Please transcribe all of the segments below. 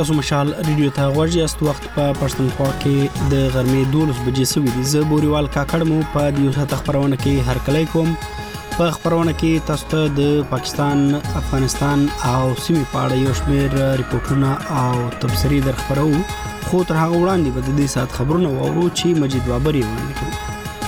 تاسو مشال ریډیو ته غوږ یاست. وخت په پښتونخوا کې د غرمې 12 بجې شوې دي. زه بوريوال کاکړ مو په دې وخت خبرونه کې هرکلی کوم. په خبرونه کې تاسو ته د پاکستان، افغانستان او سیمې په اړه یو شمېر ریپورتونه او تبصرې در خبرو، خو تر هغه وړاندې به د دې سات خبرونه واورو چې مجید بابر یې وړاندې کوي.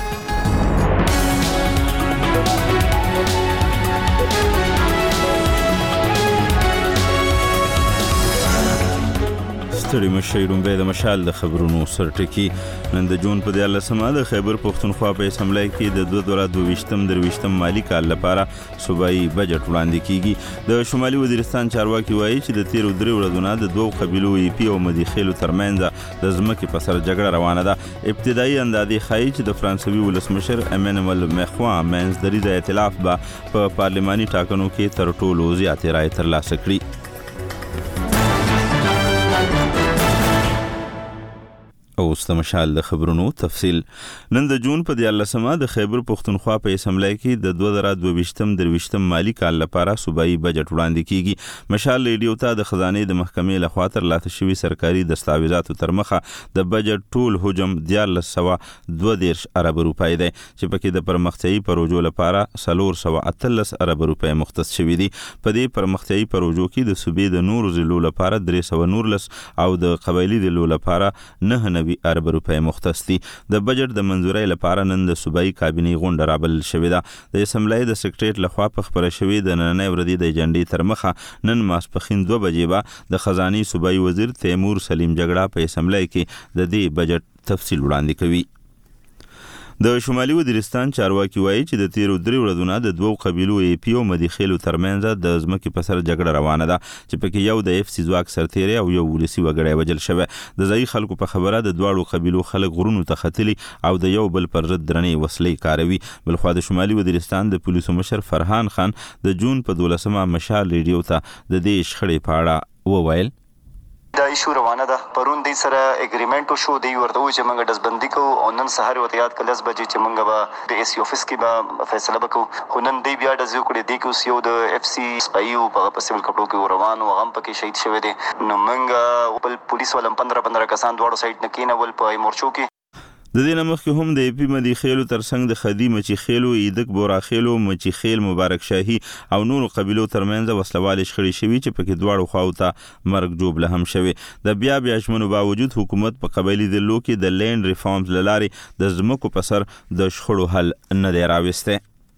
ستړي مشي رومبه د مشال د خبرونو سرټکی. نن د جون په 14مه د خیبر پښتونخوا په اسمبلی کې د 2022-23 مالی کال لپاره صوبایي بجټ وړاندې کیږي. د شمالي وزیرستان چارواکي وایي چې د 13 ورځې د دوه قبیلو پی او مدیخیلو ترمنځ د ځمکې په سر جګړه روانه ده. ابتدایي اندازې ښایي چې د فرانسوي ولسمشر امانوئل ماکرون منځ دریځه ائتلاف به په پارلماني ټاکنو کې تر ټولو زیاتې رایې ترلاسه کړي. او استمشال د خبرونو تفصیل. نن د جون په 14مه د خیبر پښتونخوا په اسمبلی کې د 2022-23 مالی کال لپاره صوبایي بجټ وړاندې کیږي. مشال ریډیو ته د خزانه د محکمې لخوا ترلاسه شوی سرکاري دستاویزاتو تر مخه د بجټ ټول حجم 1422 ارب روپۍ دی چې پکې د پرمختیايي پروژو لپاره 418 ارب روپۍ مختص شوی دي. په دې پرمختیايي پروژو کې د صوبې د نورو ضلعو لپاره 319 او د قبایلی ضلعو لپاره 9 ارب روپۍ مختص دي. د بجټ د منظورۍ لپاره نن د صوبایي کابینې غونډه رابلل شوې ده. د اسمبلی د سکریټریټ لخوا په خبره شوې د نننۍ ورځې د ایجنډې تر مخه نن ماسپښین 2 بجې به د خزانه صوبایي وزیر تیمور سلیم جګړه په اسمبلی کې د دې بجټ تفصیل وړاندې کوي. د شمالي وزیرستان چارواکي وایي چې د 13 ورځې د دوه قبیلو پی او مدیخیلو ترمنځ د ځمکې په سر جګړه روانه ده چې پکې یو د اف سی ځواک سرتیری او یو ولسي وګړی وژل شوی. د ځایي خلکو په خبره د دواړو قبیلو خلک غرونو ته ختلي او د یو بل پر ضد درنې وسلې کاروي. بلخوا د شمالي وزیرستان د پولیسو مشر فرحان خان د جون په 12مه مشال ریډیو ته د دې شخړې په اړه وویل. دا ایشو روانه ده. پرون دی سره اګریمنټ شو دی ورته چې موږ دزبندي کوو او نن سهار وته یاد کله 10 بجې چې موږ به د ایس افیس کې به فیصله وکړو. خو نن دی بیا د زیو کړي دی کې یو د اف سی سپایو په سیول کپړو کې روان او غم پکې شهید شوی دی. نو موږ خپل پولیس ولم 15 کسان دواړو سایت نه کینول په مورچو کې. د دې نمخ هم د پی مدي خیلو ترڅنګ د خدی مچی خیلو، ایدک بورا خیلو، مچی خیل، مبارک شاهي او نورو قبیلو ترمنځ وسلوال شخړې شوي چې پکې دواړو خواو ته مرګ جوړ هم شوی. د بیا ژمنو باوجود حکومت په قبایلی ضلعو کې د لینډ ریفارمز لارې د ځمکو په سر د شخړو حل نه دی راوسته.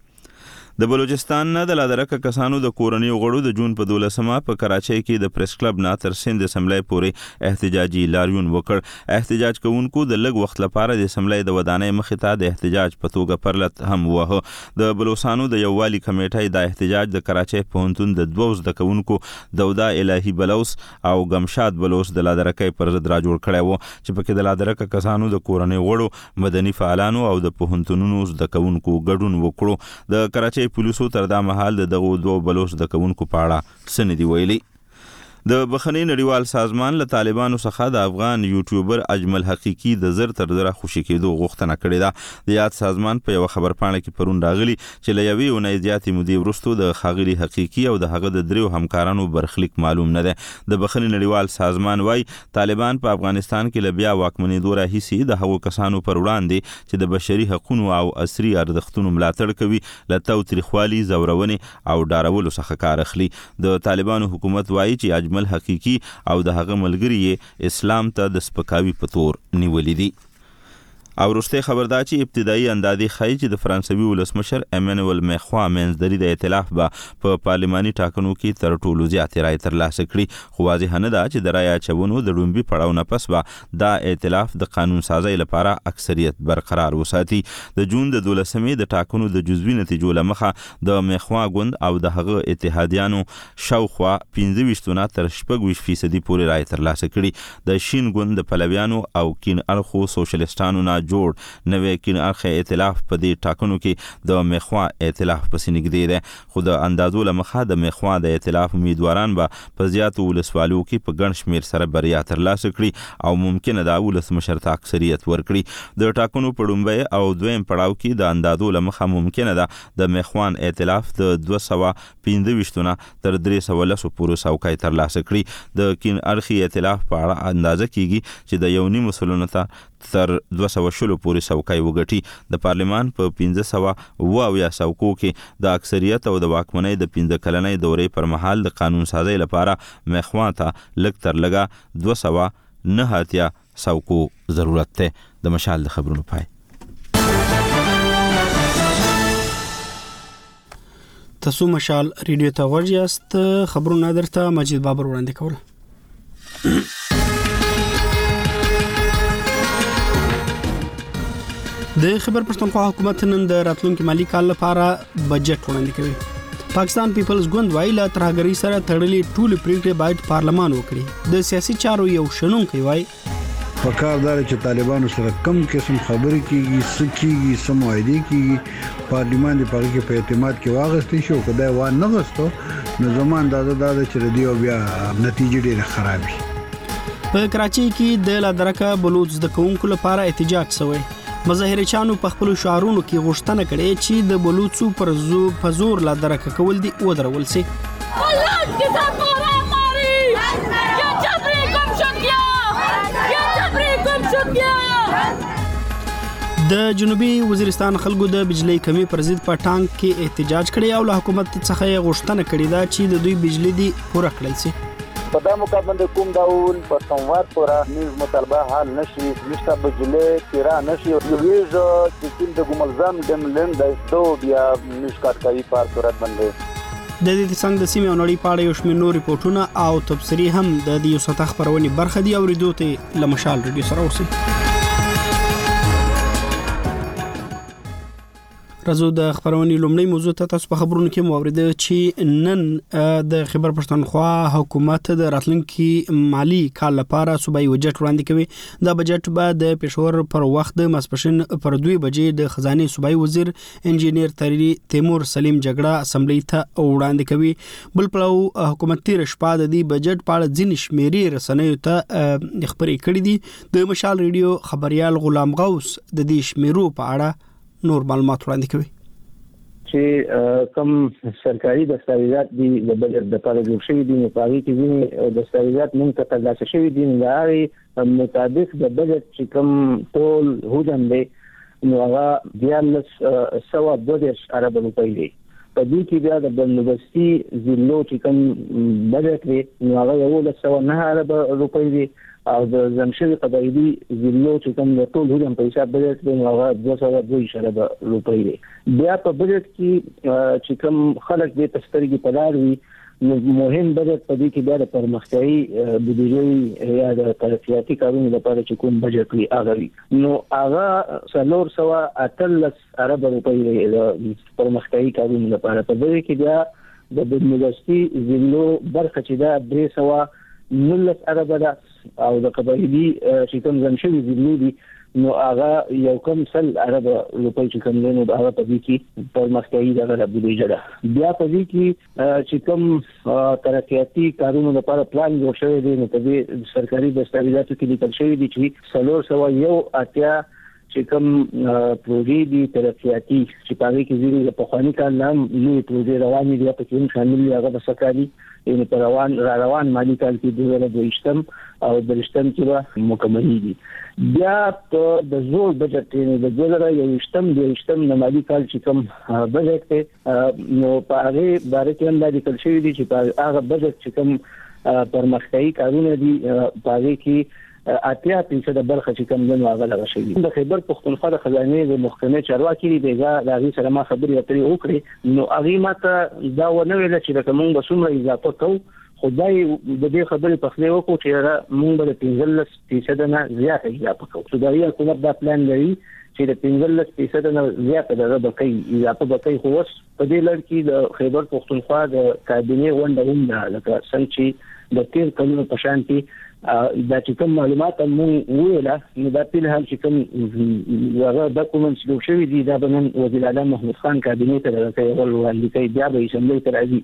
د بلوچستان نه د لادرکه کسانو د کورنۍ غړو د جون په 12مه په کراچۍ کې د پریس کلب نه تر سند اسمبلی پورې احتجاجي لاریون وکړ. احتجاج کوونکو د لږ وخت لپاره د اسمبلی د ودانۍ مخې ته د احتجاج په توګه پرلط هم وه. د بلوچستانو د یووالي کمیټې د احتجاج د کراچۍ پوهنتون د 2 زده کوونکو دودا الهی بلوس او گمشاد بلوس د لادرکه پر ضد را جوړ کړی و چې پکې د لادرکه کسانو د کورنۍ غړو، مدني فعالانو او د پوهنتونونو زده کوونکو ګډون وکړو. د کراچۍ پولیسو تر دا مهال د دغو دوه بلوچ د کوونکو په اړه سندې ویلي. د بخنی نړیوال سازمان له طالبانو څخه د افغان یوټیوبر اجمل حقیقی د زر تر زره خوشی کېدو غوښتنه کړې ده. د یاد سازمان په یو خبرپاڼه کې پرون راغلی چې له یوې اونۍ زیاتې مودې وروسته د ښاغلي حقیقی او د هغه د 3 همکارانو برخلیک معلوم نه ده. د بخنی نړیوال سازمان وايي طالبان په افغانستان کې له بیا واکمنېدو راهیسې د هغو کسانو پر وړاندې چې د بشري حقوقو او عصري ارزښتونو ملاتړ کوي له تاوتریخوالي، زورونې او ډارولو څخه کار اخلي. د طالبانو حکومت وايي چې اجمل حقیقی او د هغه ملګری اسلام ته د سپکاوي په تور نیولې دي. او وروسته خبر دا چې ابتدایي اندازې ښایي چې د فرانسوي ولسمشر امانوئل ماکرون منځ دریځه ائتلاف به په پارلماني ټاکنو کې تر ټولو زیاتې رایې ترلاسه کړي. خو واضح نه ده چې د رایې اچونو د لومړي پړاو نه پس به دا ائتلاف د قانون سازۍ لپاره اکثریت برقرار وساتي. د جون د 12مې د ټاکنو د جزوي نتیجو له مخه د ماکرون ګوند او د هغه اتحادیانو شاوخوا 25 تر 26% پورې رایې ترلاسه کړي. د شین ګوند د پلویانو او کین اړخو سوشلیستانو نه جوړ نوې کین اخ ائتلاف په دې ټاکنو کې د مخوا ائتلاف پسې نږدې ده خو د اندازو لمخه د مخوا د ائتلاف امیدواران به په زیاتو ولسوالو کې په ګڼ شمیر سره بریا ترلاسه کړي او ممکنه دا ولس مشرته اکثریت ورکړي د ټاکنو په لومړی او دویم پړاو کې د اندازو لمخه ممکنه ده د مخوان ائتلاف د 215 تر 310 پورې څوکۍ ترلاسه کړي د کین ارخي ائتلاف په اړه اندازه کیږي چې د یو نیم سلنه تر 200 پورې څوکۍ وګټي د پارلمان په 1500 څوکو کې د اکثریت او د واکمنۍ د 15 کلنۍ دورې پر مهال د قانون سازي لپاره مخوا ته لږ تر لږه 209 څوکو ضرورت ده د مشال د خبرونو پای تاسو مشال ریډیو ته ورجاست خبرونه درته مجید بابر وړاندې کول د خیبر پښتونخوا حکومت نن د راتلونکي مالی کال لپاره بجټ وړاندې کوي پاکستان پیپلز ګوند وایي لا ترهګری سره تړلې ټول پریکړې باید پارلمان وکړي د سیاسي چارو یو شنونکي وایي پکاردار چې طالبانو سره کم قسم خبرې کیږي سکیږي سموایدي کیږي پارلیمان د پاره کې په اعتماد کې واغستې شو کله وان نه غستو نو زمان دا چې ردیو بیا نتیجې ډېره خراب شي په کراچۍ کې د لادرکه بلوچ د کوونکو لپاره احتجاج شوی مظاهرچیانو په خپل شعارونو کې غوښتنه کړې چې د بلوچو پر زور لادرکه کول دي ودرول شي د جنوبي وزیرستان خلکو د بجلی کمی پر ضد په ټانک کې احتجاج کړي او له حکومت څخه غوښتنه کړې ده چې د دوی بجلی دی پوره کړل شي په دا مقابله کوم ډول په سموار پورا نیز مطالبه حل نشي نشته بجلی تیرا نشي یویز چې د ګملزم د ملن د استو بیا نشکات کوي په صورت باندې د دې څنګه د سیمې او نړۍ په اړه یو شمېر نور ریپورتونه او تبصرې هم د دې یو سطح خبرونې برخه دي او ریډیو ته لمشال ریډیو سره اوسئ راځو د خبرونې لومړی موضوع ته تاسو په خبرونو کې موارد چې نن د خیبر پښتونخوا حکومت د راتلونکي مالی کال لپاره صوبایي بجټ وړاندې کوي دا بجټ به د پېښور پر وخت د ماسپښین پر 2 بجې د خزانه صوبایي وزیر انجینیر تیمور سلیم جګړه اسمبلی ته وړاندې کوي بل پلو حکومت تیر شپه د دې بجټ په اړه ځینې شمیرې رسنیو ته خبرې کړې دي د مشال ریډیو خبريال غلام غوث د دې شمیرو په اړه نور معلومات وړاندې کوي چې کوم سرکاري دستاویزات دي د بجټ د لپاره جوړ شوي دي نو په هغه کې ځینې دستاویزات موږ ته ترلاسه شوي دي د هغې مطابق د بجټ چې کوم ټول حجم دی نو هغه 1,220 ارب روپۍ دی په دې کې بیا د بندوبستي ضلعو چې کوم بجټ دی نو هغه 1,909 ارب روپۍ دی او د زمشد قبایلی ضلعو چې کوم د ټول حجم په حساب بجټ دی هغه 220 ارب روپۍ دی بیا په بجټ کې چې کوم خلک د تسترګي په لار وي نو مهم بجټ په دې کې بیا د پرمختیايي بودیجې یا د ترقیاتي کارونو لپاره چې کوم بجټ وي هغه وي نو هغه 318 ارب روپۍ دی د پرمختیايي کارونو لپاره په دې کې بیا د بندوبستي ضلعو برخه چې دا 319 ارب ده او د قبایلی چې کوم زمشوي ضلعو دي نو هغه یو کم سل ارب روپۍ چې کوم نه هغه په دې کې پرمختیايي دغه بودیجه ده بیا په دې کې چې کوم ترقیاتي کارونو لپاره پلان جوړ شوی دی نو په دې سرکاري دستاویزاتو کې لیکل شوی دی چې 301 چې کوم پروژې دي ترقیاتي چې په هغه کې زیری د پخوانی کال نام نوې پروژې روانې دي په کې هم شامل دي هغه د سرکاري یعنی پر روان مالی کال کې 2022 او درشتم کې به مکمل دي بیا په د زور بجټ یعنی د 2023 د مالی کال چې کوم بجټ ته نو په هغه باره کې هم د لیکل شوی دي چې په هغه بجټ چې کوم پرمختیايي کارونه دي په هغه کې 80% برخه چې کوم نه هغه لغه شي د خیبر پښتونخوا د خزانه د محکمې چارواکي دیغه د هغه سره ما خبرې اترې وکړې نو هغه ماته دا ونه ویل چې کوم به څومره اضافه کوو خدای د دې خبرې په خله وکړو چې موږ به 15% نه زیات اضافه کوو صدري حکومت دا پلان لري چې د 15% نه زیات د بقای اضافه بقای خو وس په دې لړ کې د خیبر پښتونخوا د کابینه ونده هم لکه څنګه چې د تیر کلونو په شان کې دا چې کوم معلومات مونږ ویله نو دا په حال چې کوم هغه ډاکومنټس جوړ شوي دي دا به نن وزیر اعلی محمود خان کابینې ته راځي ولې بیا به اسمبلی ته راځي.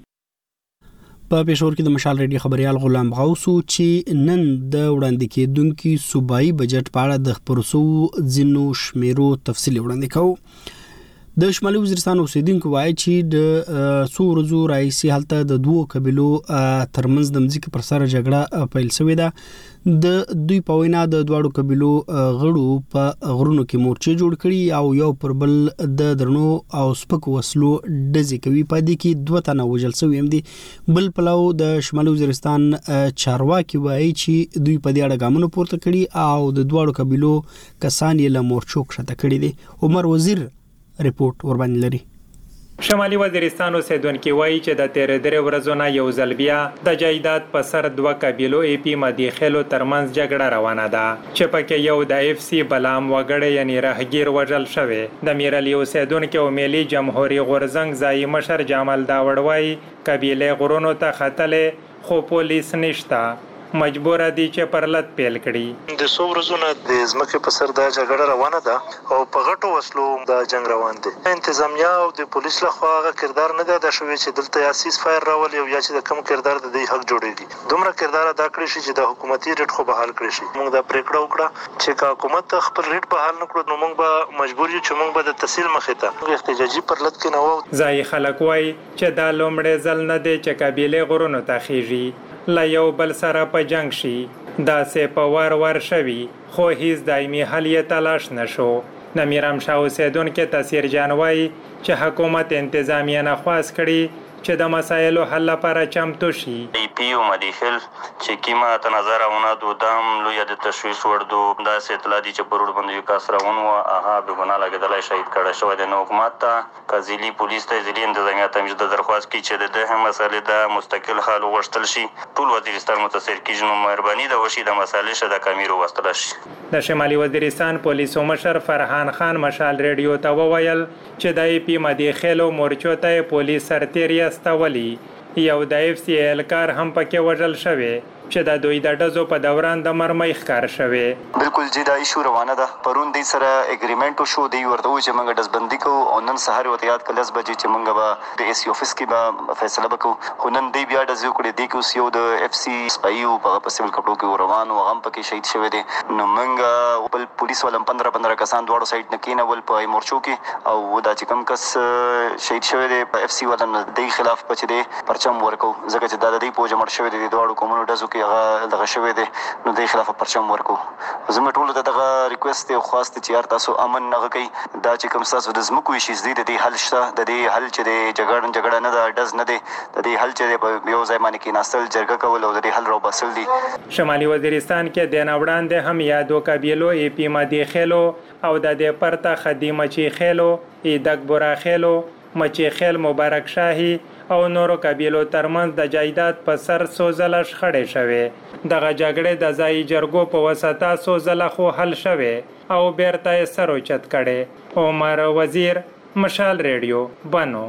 په پېښور کې د مشال ریډي خبريال غلام غوثو چې نن د وړاندې کېدونکو صوبایي بجټ په اړه د خبرسو ځینو شمیرو تفصیل وړاندې کوي. د شمالي وزیرستان اوسیدونکو وایي چې د څو ورځو راهیسې هلته د دوو قبیلو ترمنځ د مځکې پر سر جګړه پیل شوې ده. د دوی په وینا د دواړو قبیلو غړو په غرونو کې مورچې جوړ کړي او یو پر بل د درنو او سپکو وسلو ډزې کوي. په دې کې 2 تنه وژل شوي هم دي. بل پلو د شمالي وزیرستان چارواکي وایي چې دوی په دې اړه ګامونه پورته کړي او د دواړو قبیلو کسان یې له مورچو کښته کړي دي. عمر وزیر رپورټ ورباندې لري. شمالي وزیرستان اوسیدونکو وایي چې د 13 ورځو نه یو ځل بیا د جایداد په سر 2 قبیلو AP مدیخلو ترمنځ جګړه روانه ده چې پکې یو د FC بلام وګړی یعنی راهګیر وژل شوی. د میرلی اوسیدونکو ملي جمهوریت غورزنګ ځای مشر جمال داوړ وایي قبیله غرونو ته خطلې خو پولیس نشته مجبور دي چې پرلط پیل کړي. د څو ورځو نه د ځمکې په سر د جګړه روانه ده او په غټو وسلو د جنگ روان دي. انتظامیه او د پولیس لخوا هغه کردار نه ده شوی چې دلته یا سیس فایر راول یا چې د کم کردار د دې حق جوړیږي. دومره کردار ادا کړی شي چې د حکومتي ریټ خو بحال کړی شي. موږ دا پریکړه وکړه چې حکومت خپل ریټ بحال نکړو نو موږ به مجبور یو چې موږ به د تحصیل مخې ته احتجاجي پرلط کې نه وو. ځای خلک وایي چې دا لومړی ځل نه دی چې قبیله غرونو ته خېږي لا یو بل سره په جنگ شي. دا سه په ور شوي خو هیڅ دایمي حل یې تلاش نشو. د میرام شاه اوسیدونکو تاثیر جان وایي چې حکومت انتظامیه نه خواست کړي چې د مسایلو حل لپاره چمتو شي. AP او مدیخل چې کیما تنظرونه دودام لوی د تشویش وردو دا اطلاع دي چې پرور باندې کاسرون او هغه به ګنا لګیدلای شهید کړه شو د حکومت ته کزيلي پولیس ته ځلې انتظامیه ته د درخواست کی چې د مسالې د مستقل حل وغوښتل شي. ټول وزیرستان متاثر کیږي نو مهرباني د وشي د مسالې شته کمیرو وستل شي. د شمالي وزیرستان پولیسو مشر فرحان خان مشال ریډیو ته وویل چې د AP مدیخلو مورچو ته پولیس سرتیری استولی یو د FCL کار هم پکې وژل شوی چې د دوی د ډزو په دوران د مرمۍ ښکار شوی. بالکل جی دا ایشو روانه ده. پرون دی سره اګریمنټ شو دی ورته چې موږ ډزبندي کوو او نن سهار وته یاد کلس بجې چې موږ به د AC افیس کې به فیصله وکړو. خو نن دی بیا ډزو کړي دی کې یو د FC سپایو په سیول کپړو کې روان او هم پکې شهید شوی دی. نو موږ بل پولیس ولم 15 کسان دواړو سایډ نه کېنول په مورچو کې او دا چې کوم کس شهید شوی دی په FC ولم دی خلاف پچ دی پرچم ورکو ځکه چې دا د دې پوجا مړ شوی دی دواړو کومونو ډزو کې هغه دغه شوی دی نو د خلاف پرچم ورکو. زموږ ټول دغه ریکوست او خواست چې یار تاسو امن نه کوي دا چې کوم تاسو د زمکو شي زید د حل شته د دې حل چې د جګړه نه د ډز نه دی د دې حل چې په یو ځای باندې کې ناستل جرګه کول او د دې حل رو بسل دي. شمالي وزیرستان کې د نوړاندې هم یادو قبیلو AP مدیخلو او د دې پرته خدیمه چې خېلو ایدک بورا خېلو مچې خېل مبارک شاهي او نورو قبیلو ترمنځ د جایداد په سر سوزله شخړې شوې. دغه جګړې د ځای جرګو په وساته سوزله خو حل شوې او بیرته یې سر اوچت کړې. عمر وزیر مشال ریډیو بنو.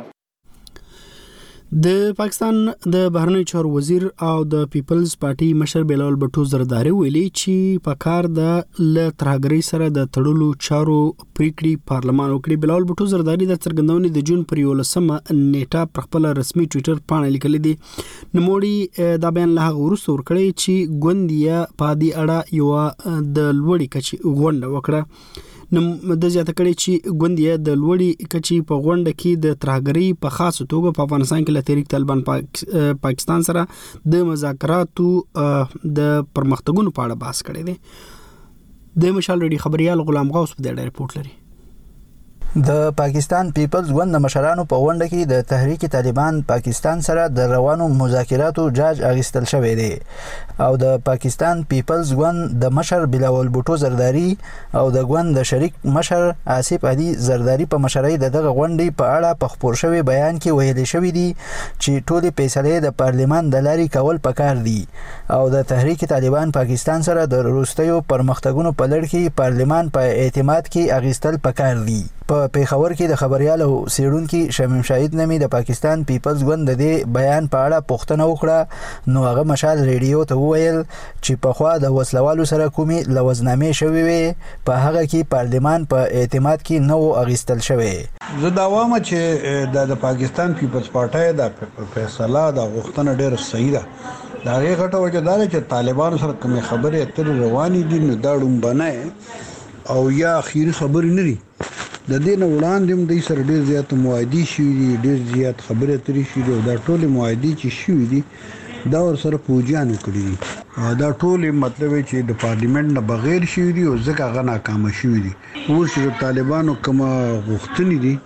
د پاکستان د بهرنی چارو وزیر او د پیپلز پارټي مشر بلال بټو زرداری ویلي چې په کار د ترهګرۍ سره د تړلو چارو پریکړې پارلمان وکړي. بلال بټو زرداری د څرګندونې د جون پر 11 نیټه پر خپل رسمي ټوئیټر باندې لیکلي دي. نوموړي دا بیان له هغه وروسته ورکړی چې ګوندیا په دې اړه یو د لوړی کچې غونډه وکړه. د زیاته کړي چې ګوندیا د لوړی کچې په غونډه کې د ترهګرۍ په خاصه توګه په افغانستان کې له تحریک طالبان پاکستان سره د مذاکراتو د پرمختګونو په اړه بحث کړی دی. د مشال ریډي خبريال غلام غوث په دې رپورت لري. د پاکستان پیپلز ګوند مشرانو په غونډه کې د تحریک طالبان پاکستان سره د روانو مذاکراتو جاج اغستل شوی دی او د پاکستان پیپلز ګوند د مشر بلاول بوټو زرداری او د ګوند د شریک مشر آصف علي زرداری په مشرۍ دغه غونډې په اړه په خبر شوی بیان کې ویل شوی دی چې ټولې فیصلې د پارلمان د لارې کول پکار دي او د تحریک طالبان پاکستان سره د وروستیو پرمختګونو په لړ کې پارلمان په اعتماد کې اغستل پکار دي. په پیښور کې د خبريال او سیړونکو شمیم شاهید نامي د پاکستان پیپلز ګوند د دې بیان په اړه پوښتنه وکړه نو هغه مشال ریډیو ته وویل چې په خوا د وسلوالو سره کومي لوزنامې شوي وي په هغه کې پارلمان په اعتماد کې نو اغستل شوی. زه دا وایم چې د پاکستان پیپلز پارټي د فیصله د غوښتنه ډېر صحیح ده. دا هغه غټه وجه ده چې طالبانو سره کومه خبره اترې روانې دي نو دا ډومبنه او یا اخیری خبرې نه دي. د دې نه وړاندې هم د سره ډېر زیات معاهدې شوي دي ډېر زیات خبرې اترې شوي دي او دا ټول معاهدې چې شوي دي دا ور سره فوجیانو کړي دي دا ټول مطلب چې د پارلیمنت نه بغیر شوي دي او ځکه هغه ناکامه شوي دي. اوس چې طالبانو کومه غوښتنې دي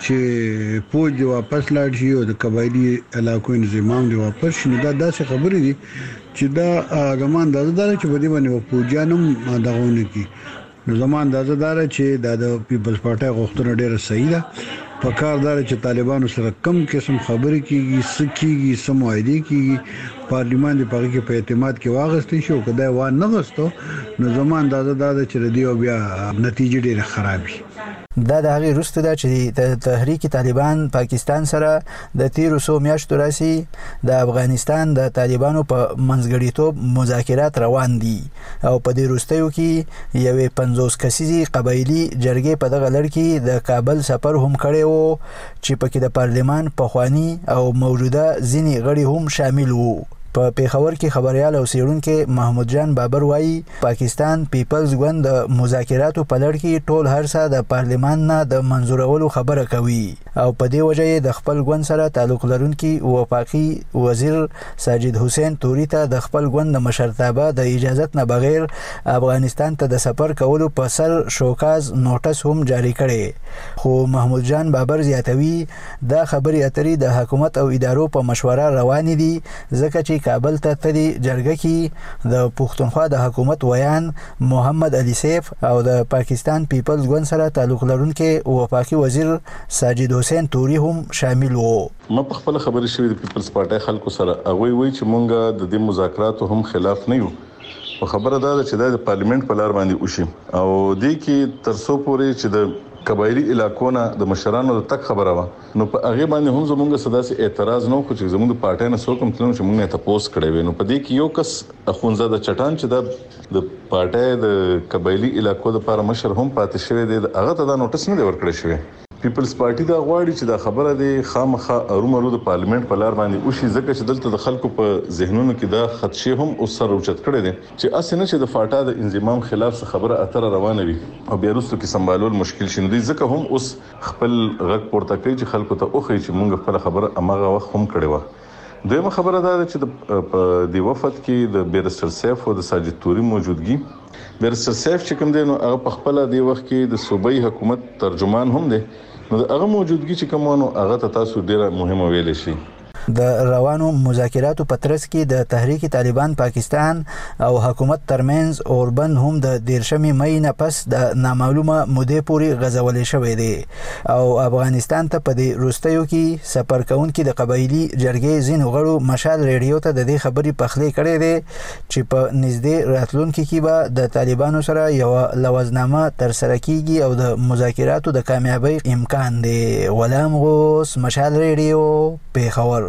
چې فوج واپس لاړ شي او د قبایلی علاقو انضمام دی واپس شي دا داسې خبرې دي چې دا زمان د اندازه چې په دې باندې فوجیانو دغونه کی نو زمان د اندازه چې د پیپلز پارټي غوښتنه ډیره صحیح ده. په کار دار چې طالبانو سره کم قسم خبرې کیږي سکیږي سموایدي کیږي پارلیمان دی پاره کې په اعتماد کې واغستې شو کدا و نه غستو نو زمان د اندازه چې ردیو بیا نتیجه ډیره خراب شي. دا د هغې وروسته ده چې د تحریک طالبان پاکستان سره د تیرو څو میاشتو راهیسې د افغانستان د طالبانو په منځګړیتوب مذاکرات روان دي او په دې وروستیو کې یوې 50 کسیزې قبایلي جرګې په دغه لړ کې د کابل سفر هم کړی و چې پکې د پارلمان پخواني او موجوده ځینې غړي هم شامل وو. په پیښور کې خبريال او سیړونکو محمود جان بابر وایي پاکستان پیپلز ګوند د مذاکراتو په لړ کې ټول هرڅه د پارلمان نه د منزورولو خبره کوي او په دې وجه د خپل ګوند سره تعلق لرونکي وفاقي وزیر ساجد حسین توري ته د خپل ګوند د مشرتابه د اجازت نه بغیر افغانستان ته د سفر کولو په سر شوکاز نوټس هم جاری کړي. خو محمود جان بابر زیاتوي دا خبري اترې د حکومت او ادارو په مشوره روان دي ځکه چې کابل ته تدي جرګه کې د پښتونخوا د حکومت ویان محمد علي سیف او د پاکستان پیپلز ګوند سره تعلق لرونکي وفاقي وزیر ساجد حسین توري هم شامل وو. ما په خپل خبرې شوې د پیپلز پارټي خلکو سره هغه وایي چې مونږ د دې مذاکراتو هم خلاف نه یو. خبره دا ده چې د پارلیمنت په لار باندې وشي او دې کې ترڅو پورې چې د قبایلی علاقو نه د مشرانو د تک خبره وا نو په هغه باندې هم زموږ صداسي اعتراض نو خو چې زموږ پارټي نه څوک تلون چې موږ نه تاسو کړی وي نو په دې کې یو کس اخونزه د چټان چې د پارټي د قبایلی علاقو د لپاره مشر هم پاتې شوی دی هغه ته دا نوټس نه دی ورکړی شوی. پیپلز پارټي دا غواړي چې دا خبره دی خامخا ارومرو د پارلیمنت په لار باندې وشي ځکه چې دلته د خلکو په ذهنونو کې دا خدشه هم اوس سره اوچت کړي دي چې اسنه چې د فاټا د انضمام خلاف څه خبره اتره روانه وي او بیا وروسته کې سمبالول مشکل شي. ځکه هم اوس خپل غږ پورته کوي چې خلکو ته اوخی چې مونږ خپل خبره امغه وخت هم کړي و. دویمه خبره دا ده چې د وفد کې د بیرستر سیف او د ساجد توري موجودګي بیرستر سیف چې کوم دی نو هغه په خپل دی وخت کې د صوبایي حکومت ترجمان هم دی نو هغه موجودګي چې کومونو هغه تاسو ډیره مهمه ویل شي. د روانو مذاکراتو په ترڅ کې د تحریک طالبان پاکستان او حکومت ترمنځ اوربند هم د 13 مې نه پس د نامعلومه مودې پورې غزولې شوې دي او افغانستان ته په دې روستیو کې سفر کوونکي د قبایلی جرګې زین غړو مشال ریډیو ته د دې خبرې پخلي کړې دي چې په نږدې راتلونکي کې به د طالبانو سره یو لوزنامه تر سره کیږي او د مذاکراتو د کامیابی امکان دی. غلام غوث مشال ریډیو پیښور.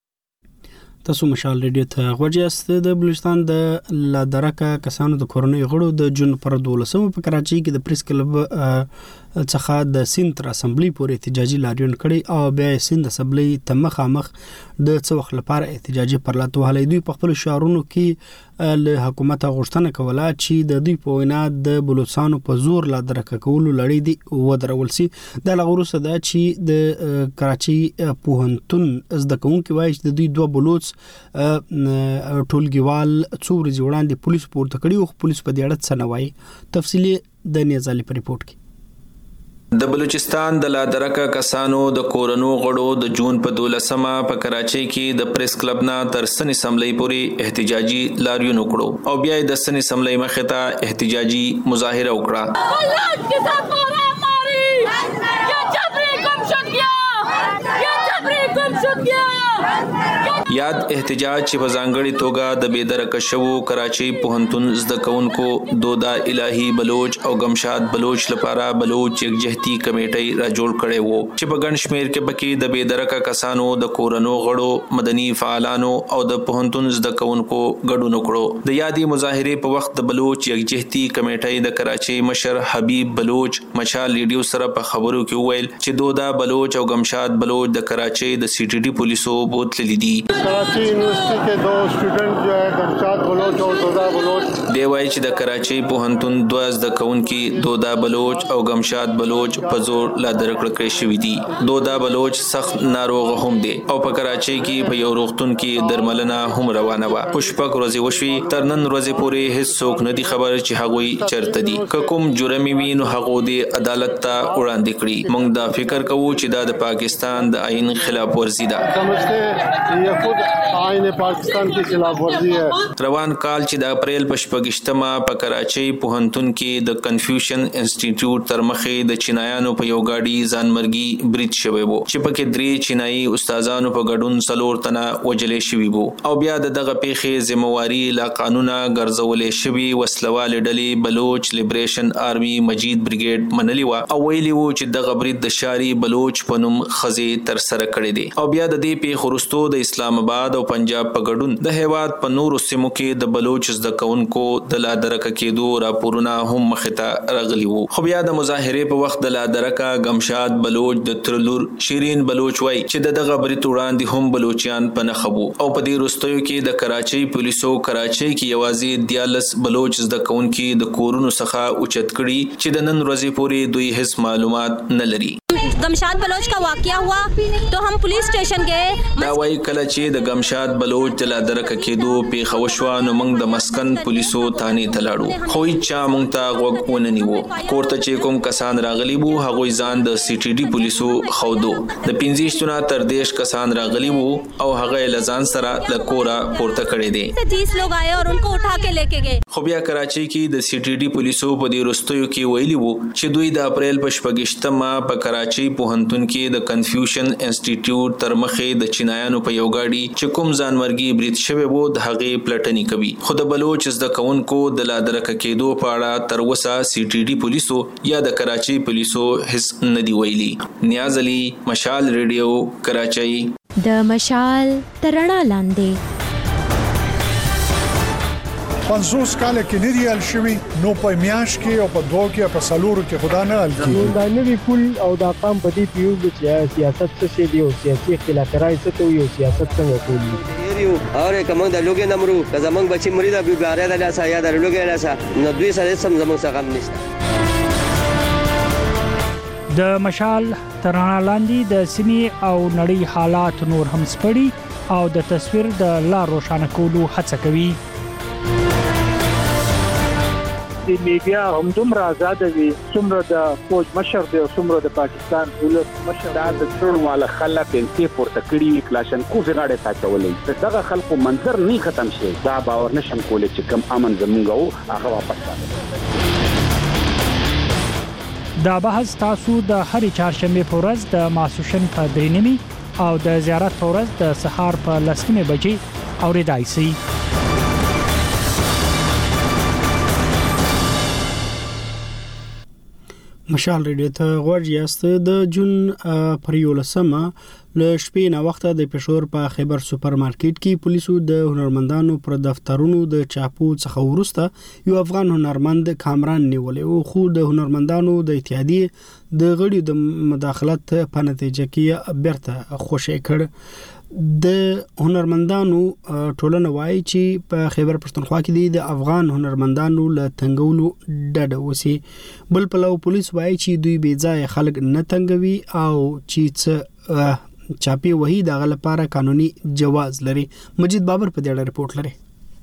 تاسو مشال ریډیو ته غوږیاست. د بلوچستان د لادرکه کسانو د کورنۍ غړو د جون پر 12 په کراچۍ کې د پریس کلب څخه د سند تر اسمبلی پورې احتجاجي لاریون کړي او بیا سند اسمبلی ته مخامخ د څو وخت لپاره احتجاجي پرلاتو هلي دوی په خپل شعارونو کې له حکومت غوښتنه کوله چې د دوی په وینا د بلوچستان په زور لادرکه کولو لړۍ دی ودرول سي. د لغوروسه دا چې د کراچۍ پوهنتون زده کوونکي وایي چې د دوی دوه بلوچ ټولګیوال څو ورځې وړاندې پولیس پورته کړي او پولیس په دې اړه څه نه وایي. تفصیلی د نیازالي په ریپورت کې د بلوچستان د لادرکه کسانو د کورونو غړو د جون په 12 په کراچۍ کې د پریس کلب نه تر سن اسمبلی پورې احتجاجي لاریون وکړو او بیا د سن اسمبلی مخې ته احتجاجي مظاهره وکړه. یاد احتجاج چې په ځانګړي توګه د بېدرکه شوو کراچۍ پوهنتون زده کوونکو دودا الهي بلوچ او گمشاد بلوچ لپاره بلوچ یکجهتي کمیټې را جوړ کړي وو چې په ګڼ شمېر کې پکې د بېدرکه کسانو د کورنو غړو مدني فعالانو او د پوهنتون زده کوونکو ګډون وکړو د یادي مظاهرې په وخت د بلوچ یکجهتي کمیټې د کراچۍ مشر حبیب بلوچ مشال ریډیو سره په خبرو کې وویل چې دودا بلوچ او گمشاد بلوچ د کراچۍ د سی ټي ډي پولیسو بوتللي دي کراچی یونیورسٹی کے 2 اسٹوڈنٹ جو ہے گمشاد بلوچ اور دودا بلوچ دی وایي چې د کراچۍ پوهنتون دوه زده کوونکي دودا بلوچ او گمشاد بلوچ په زور لا درکړه کړی شوی دي دودا بلوچ سخت ناروغ هم دي او په کراچۍ کې په یو روغتون کې درملنه هم روانه و پښپک ورځې وشوي تر نن ورځې پورې هیڅ څوک نه دي خبر چې هغوی چرته دي که کوم جرم وي نو هغه د عدالت ته وړاندې کړي موږ دا فکر کوو چې دا د پاکستان د آئین خلاف ورزي ده یہ خود آئین پاکستان کی خلاف ورزی ہے روان کال چې د اپریل په 28مه په کراچۍ پوهنتون کې د کنفیوشن انسټیټیوټ تر مخې د چینایانو په یو گاډي ځانمرګي برید شوی وو چې پکې 3 چینایي استادانو په ګډون 4 تنه وجلې شوی وو او بیا دغه پیښې ذمہواری لا قانونا ګرځولې شوی وسلوال ډلې بلوچ لیبریشن آرمي مجید بریګیډ منلی و او ویلی وو چې دغه برید د شاری بلوچ په نوم خزي تر سره کړی دی او بیا د دې پیښو وروسته د اسلام آباد او پنجاب په ګډون د هیواد په نورو سیمو کې د بلوچ زده کوونکو د لا درکه کېدو راپورونه هم مخته راغلي وو خو بیا د مظاهرې په وخت د لا درکه گمشاد بلوچ د ترلور شیرین بلوچ وای چې دغه برید وړاندې هم بلوچیان په نخبو او په دې وروستیو کې د کراچۍ پولیسو کراچۍ کې یوازې 14 بلوچ زده کوونکي د کورونو څخه اوچت کړي چې د نن ورځې پورې دوی هیڅ معلومات نه لري गमशाद बलोच का वाकया हुआ तो हम पुलिस स्टेशन गए دا وایي کله چې د گمشاد بلوچ د لادرکه کېدو پیښه وشوه نو موږ د مسکن پولیسو تانې ته لاړو خو هیڅ موږ ته غوږ ونه نیو کورته چې کوم کسان راغلي وو هغه ځان د سی ټي ډي پولیسو خودو د 15 تنه تر دیش کسان راغلي وو او هغه لزان سره د کورا پورته کړی دي 30 लोग आए और उनको उठा के लेके गए خو بیا کراچۍ کې د سی ټي ډي پولیسو په دې وروستیو کې ویلي وو چې دوی د اپریل په 28مه په کراچۍ پوهنتون کې د کنفیوشن انسټیټیوټ تر مخې د چینایانو په یو گاډي چې کوم ځانمرګي برید شوی وو د هغې پلټنې کوي خو د بلوچ زده کوونکو د لا درکه کېدو په اړه تر اوسه سی ټي ډي پولیسو یا د کراچۍ پولیسو هیڅ نه دی ویلي نیاز علي مشال ریډیو کراچۍ د مشال ترڼا لاندې 50 کال کې نه دی ال شوی نو په میاش کې او په دوه کې په سالورو کې خدا نه ال کی دا نوی کول او دا قام په دې پیو چې سیاست څه دی او سیاسي اختلاف راځي څه ته یو سیاست څنګه کوي یو اور کوم د لوګي نمرو که زمنګ بچی مرید ابي باره د لاسه یا د لوګي لاسه نو دوی سره سم زمنګ څخه هم نشته د مشال ترانه لاندې د سیمې او نړۍ حالات نور هم سپړي او د تصویر د لا روښانه کولو هڅه کوي د میډیا هم دومره آزاد وي څومره د فوج مشر دی او څومره د پاکستان ولس مشر دا د ټول مال خلک انتي پورته کړی کلاشن کو غاړه تا چولې دغه خلکو منظر نه ختم شي دا باور نشم کولای چې کم امن زمونږ او هغه واپس دا بحث تاسو د هرې چهارشنبه په ورځ د ماسوشن په 3:30 او د زیارت په ورځ د سهار په 10:00 بجې اوریدای شئ مشال ریډیو ته غوړ یاست د جون پر 11مه له شپې نه وخت د پېښور په خیبر سوپر مارکیټ کې پولیسو د هنرمندانو پر دفترونو د چاپو څخه ورسته یو افغان هنرمند کامران نیولې او خو د هنرمندانو د اتحادیې د غړي د مداخلت په نتیجه کې بیرته خوشی کړ د هنرمندانو ټولنه وایي چې په خیبر پښتونخوا کې د افغان هنرمندانو له تنګولو ډډه وسی بل پلو پولیس وایي چې دوی بې ځای خلک نه تنګوي او چې چاپی وਹੀ دغه لپاره قانوني جواز لري مجید بابر په دې اړه رپورت لري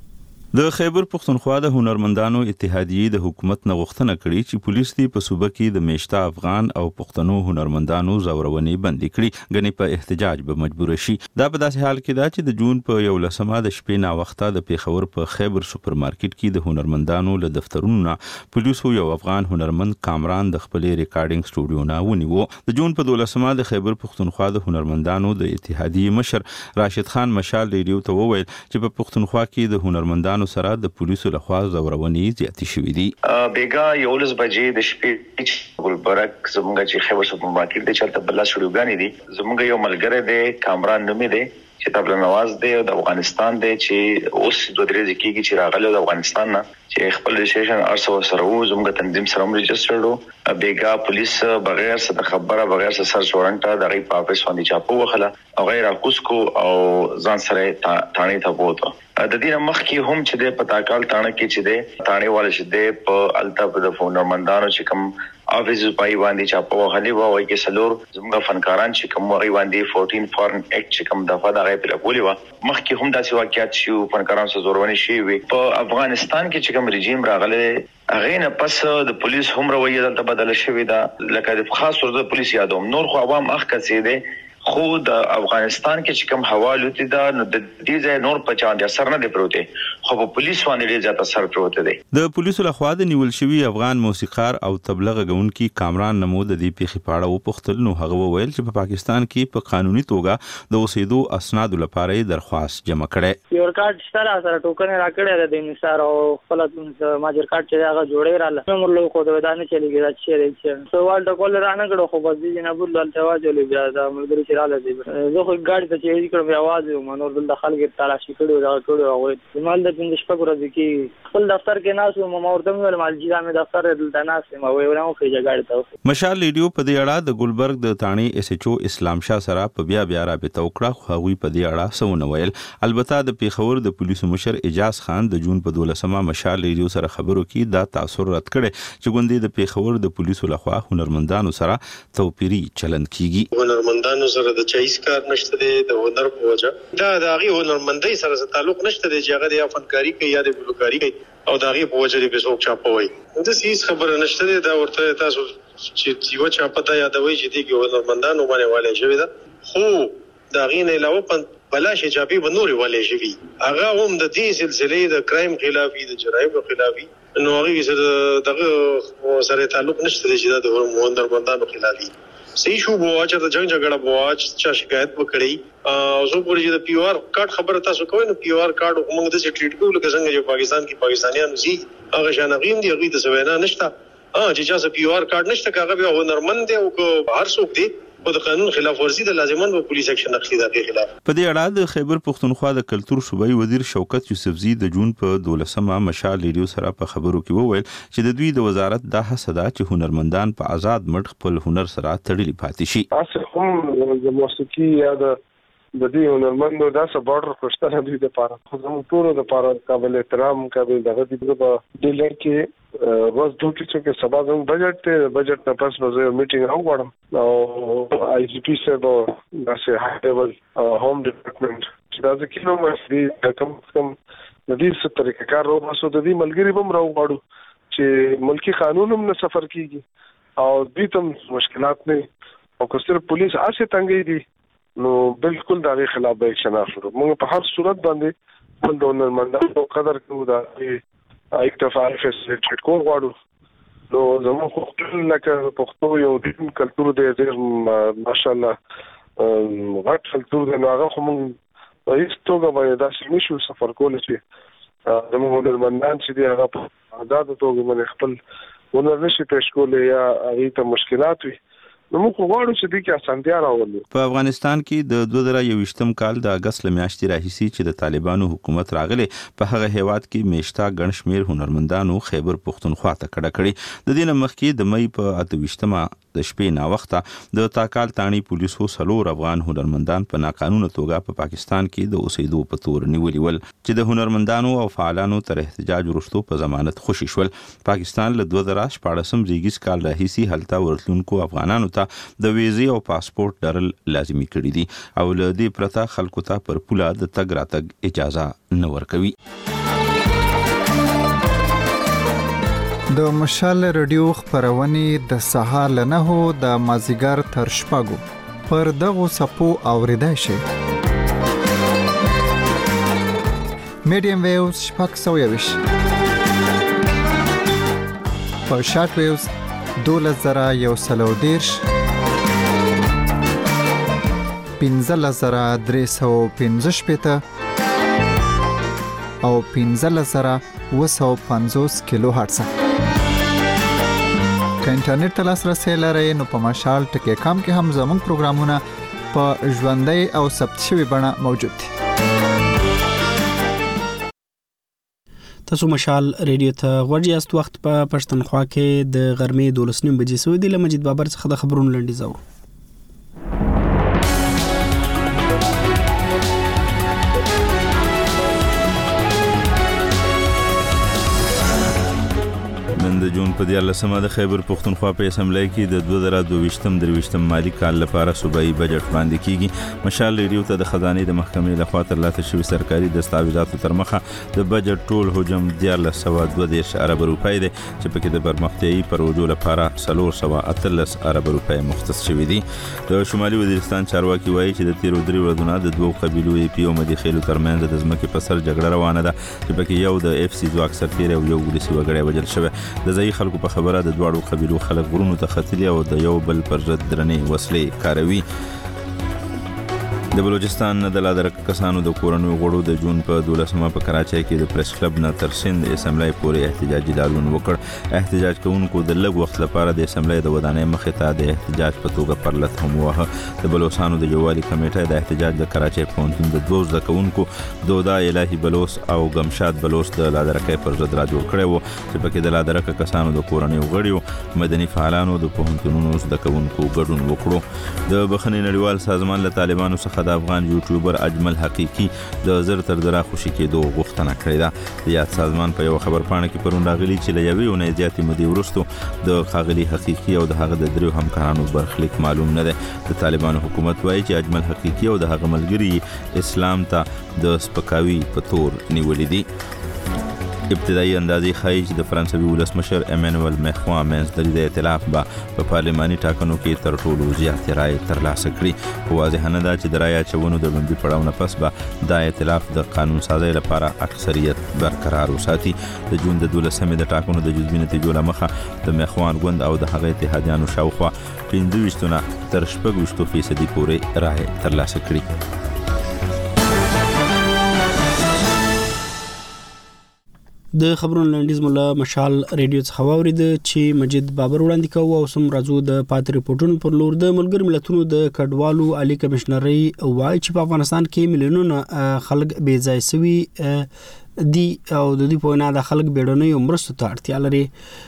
د خیبر پښتونخوا د هنرمندانو اتحادیې د حکومت نه غوښتنه کړې چې پولیس دې په صوبه کې د میشته افغان او پښتنو هنرمندانو زورونې بندي کړي غني په احتجاج به مجبور شي. دا په داسې حال کې دا چې د جون په 11 د شپې نا وخته د پیښور په خیبر سوپر مارکیټ کې د هنرمندانو له دفترونو نه پولیسو یو افغان هنرمند کامران د خپل ریکارډینګ سټوډیو نه ونیو. د جون په 12 د خیبر پښتونخوا د هنرمندانو د اتحادیې مشر راشد خان مشال ریډیو ته وویل چې په پښتونخوا کې د هنرمندانو سره د پولیسو لخوا زورونې زیاتې شوې دي. بیګا 11 بجې د شپې ګلبرګ زمونږ چې خیبر سوپر مارکیټ د چلته بل شروعګانی دي. زمونږ یو ملګری دی کامران نومې دی چې تبل نواز دی او د افغانستان دی چې اوس دوه درې ځکه چې راغلی د افغانستان نه چې خپل رجسټریشن ارسو سره وو زموږ تنظیم سره رجسټرډو. بیګا پولیس بغیر څه خبره بغیر څه سرچ وارنټ د غي پاپس باندې چاپو وخله او غیر اکوسکو او ځان سره ثاني ته بوته. د دې مخکې هم چې د پتاکال ثانه کې چې د ثاني والے چې د په الطاف د هنرمندانو چې کوم افیس پای باندې چاپو وخلی وو او کې سلور زموږ فنکاران چې کوم وغي باندې 14 فورن اکټ چې کوم دغه د غي په لګولې و مخکې هم داسې واقعیت شو فنکاران سره زورونې شي وي. په افغانستان کې چې کوم رژیم راغله هغه نه پس د پولیس هم رویه دلته بدله شوې ده لکه د خاص طور د پولیس یادوم نور خو عوام اخ کسي دي خو د افغانستان کې چې کوم حواله دي دا د دې ځای نور په چاند اثر نه دی پروته خو په پولیس باندې ډیر زیات اثر پروته دی. د پولیسو لخوا د نیول شوی افغان موسیقار او تبلیغ غونکي کامران نمود د پیښې پاړه او پختل نو هغه وویل چې په پاکستان کې په قانوني توګه د اوسېدو اسناد لپاره درخواست جمع کړي. یو کارت سره ټوکن راکړی د نثار او خپل ماجر کارت چې هغه جوړې رااله نو موږ خو د ودانه چلیږي دا چې سوال د کول رانه کړو خو بس دې نه بل تواجه بیا دا موږ رااله دي زه خو ګاډي ته چې کوم आवाज و منور د خلک تلاشي کړو دا ټول او مال د پنځه شپږ ورځې کې خپل دفتر کې ناسو مو ورته ویل مال جیدا مې دفتر دلته ناسم او ورنه خو ګاډي ته مشال ریډیو په دې اړه د ګلبرګ د تانی اس ایچ او اسلام شاه سره په بیا رابطه وکړه خو هغه په دې اړه څه ویل. البته د پیښور د پولیسو مشر اجاز خان د جون په 12 مشال ریډیو سره خبرو کې دا تاثر رد کړي چې ګوندې د پیښور د پولیسو لخوا هنرمندانو سره توپیری چلند کیږي. هنرمندانو سره د هیڅ کار نشته دی د هنر په وجه دا د هغه هنرمندۍ سره تعلق نشته دی چې هغه د فنکاری کوي یا د ګلوکاری کوي او د هغه په وجه به څوک چاپوي. د هیڅ خبره نشته دی دا ورته تاسو چې یو چاپتا یادوي چې دی هنرمندانو باندې والي شوی دا خو دا غین علاوه په بلاش چاپی بنوري والي شوی هغه هم د دې سلسله د کرایم خلافي د جرایم خلافي نو هغه سره دغه سره تعلق نشته دی چې د هنرمندانو خلافي صحیح شو بو چې د جنگ جګړه بو چې شکایت وکړي او زه پوری چې د پی او آر کارت خبره تاسو کوئ نو پی او آر کارت موږ د ټریټ کوو لکه څنګه چې پاکستان کې پاکستانیانو زی هغه شانغیم دی هغه د سوینا نشته چې چا پی او آر کارت نشته هغه به هنرمند دی او هر څوک دی او د قانون خلاف ورزي د لازمان په پولیس اکشن اخلي د خلاف. په دې اړه د خیبر پښتونخوا د کلتور صوبایي وزیر شوکت یوسفزي د جون په 12 مشال ریډیو سره په خبرو کې وویل چې د دوی د وزارت د هڅه ده چې هنرمندان په آزاد مټ خپل هنر سره تړلي پاتې شي. اصل هم د موسیقي یا د دې هنرمندو داسې بارډر خوشتنه دوی د پاره خو زموږ ټول د پاره قابل احترام قابل دغه دې په ډیلر کې روز دوی چې سبا زموږ بجټ نه پس به یو میټینګ راوړم او آی جی پی سره داسې هاي لیول هوم ډپارټمنټ چې دا ځکه نو مې کم د دې څه طریقې کار راو مسو د دې ملګری بم راوړو چې ملکی قانون هم نه سفر کیږي او دې تم مشکلات نه او کثیر پولیس اسه تنګي دي نو بالکل دا غي خلاف به اکشن اخلو. موږ په هر صورت باندې خپل د هنرمندانو قدر کوو دا اکتفا فیسلیټ کول غواړو نو زموږ خپل لکه پښتو یو د کلتور د ډېر ماشاءالله غټ کلتور د هغه خو موږ په هیڅ توګه باندې داسې نشو سفر کول چې زموږ هنرمندان چې دی هغه په آزاد توګه باندې خپل هنر نشي پېښ کولای یا هغه ته مشکلات وي نو موږ غواړو چې دې کې اسانتیا راولو. په افغانستان کې د 2021م کال د اگست لمیاشتې راهیسي چې د طالبانو حکومت راغله په هغه هیواد کې میشتا ګڼ شمیر هنرمندانو خیبر پښتونخوا ته کډه کړي. د دې نه مخکې د مې په 28مه د شپې نا وخته د تاکال تانی پولیسو سلور افغان هنرمندان په ناقانونه توګه په پاکستان کې د اوسېدو په تور نیولي ول چې د هنرمندانو او فعالانو تر احتجاج وروسته په ضمانت خوشي شول. پاکستان له 2014 زیږیز کال راهیسي هلته ورتلونکو افغانانو ته د ویزې او پاسپورت درل لازمي کړی دي او له دې پرته خلکو ته پر پوله د تګ راتګ اجازه نه ورکوي. د مشال رادیو خبرونه د سهار له 9 د مازیګر تر شپږو پر دغه سپو اوریدای شي. میډیم ویوز شپږ 120 په شارټ ویوز 12110 15315 او 15750 کیلو هرتز. که انټرنیټ ته لاسرسي لرئ نو په مشال ټکی کام کې هم زموږ پروګرامونه په ژوندۍ او ثبت شوی بڼه موجود دي. تاسو مشال ریډیو ته غوږ یاست. وخت په پښتونخوا کې د غرمې 12:30 بجې سوی دی. له مجید بابر څخه د خبرونو لنډیز اورو. د جون په 14مه د خیبر پښتونخوا په اسمبلی کې د 2022-23 مالی کال لپاره صوبایي بجټ وړاندې کیږي. مشال ریډیو ته د خزانه د محکمې لخوا ترلاسه شوی سرکاري دستاویزاتو تر مخه د بجټ ټول حجم 1422 ارب روپۍ دی چې پکې د پرمختیايي پروژو لپاره 318 ارب روپۍ مختص شوی دي. د شمالي وزیرستان چارواکي وایي چې د تیرو 3 ورځې د دوه قبیلو پی او مدیخیلو ترمنځ د ځمکې په سر جګړه روانه ده چې پکې یو د اف سی ځواک سرتیر او یو ولسي وګړی وژل شوی. د ځای خلکو په خبره د دواړو قبیلو خلک غرونو ته ختلي او د یو بل پر ضد درنې وسلې کاروي. د بلوچستان د لادرک کسانو د کورونو غړو د جون په 12مه په کراچۍ کې د پریس کلب نه تر سند اسمبلی پورې احتجاجي دالون وکړ. احتجاج کوونکو د لږ وخت لپاره د اسمبلی د ودانۍ مخې ته د احتجاج په توګه پرلط هم وه. د بلوچستان د جوالي کمیټه د احتجاج د کراچۍ پوهنتون د 2 زده کوونکو دودا الهي بلوچ او غمشاد بلوچ د لادرکې پر ضد را جوړ کړي وو چې پکې د لادرک کسانو د کورونو غړو مدني فعالانو د پوهنتونونو زده کوونکو ګډون وکړو. د بخښنې نړیوال سازمان له طالبانو څخه د افغان یوټیوبر اجمل حقیقي د زر تر درا خوشي کېدو غوښتنه کړې ده. د یاد سازمان په یو خبر پاڼه کې پرون راغلي چې له یوې اونۍ زیاتې مودې وروسته د ښاغلي حقیقي او د هغه د دریو همکارانو برخلیک معلوم نه دی. د طالبانو حکومت وایي چې اجمل حقیقي او د هغه ملګري اسلام ته د سپکاوي په تور نیولې دي. ابتدایي اندازې ښایي چې د فرانسوي ولسمشر امانوئل ماکرون منځلري د ائتلاف به په پارلماني ټاکنو کې تر ټولو زیاتې رایې ترلاسه کړي. خو واضحه نه ده چې د رایې اچونو د لومړي پړاو نه پس به دا ائتلاف د قانون سازۍ لپاره اکثریت برقرار وساتي. د جون د 12مې د ټاکنو د جزوي نتیجو له مخه د ماکرون ګوند او د هغه اتحادیانو شاوخوا 25 نه تر 26% پورې رایې ترلاسه کړي. د خبرونو لنډیز مولا مشال ریډیو څخه واورید چې مجید بابر وړاندې کوي او سم راځو د پات ریپورتونو پر لور. د ملګر ملتونو د کډوالو عالی کمشنري وایي چې په افغانستان کې ملیونونه خلک بې ځای شوي دي او د دې په وینا د خلک بیړنۍ مرستو ته اړتیا لري.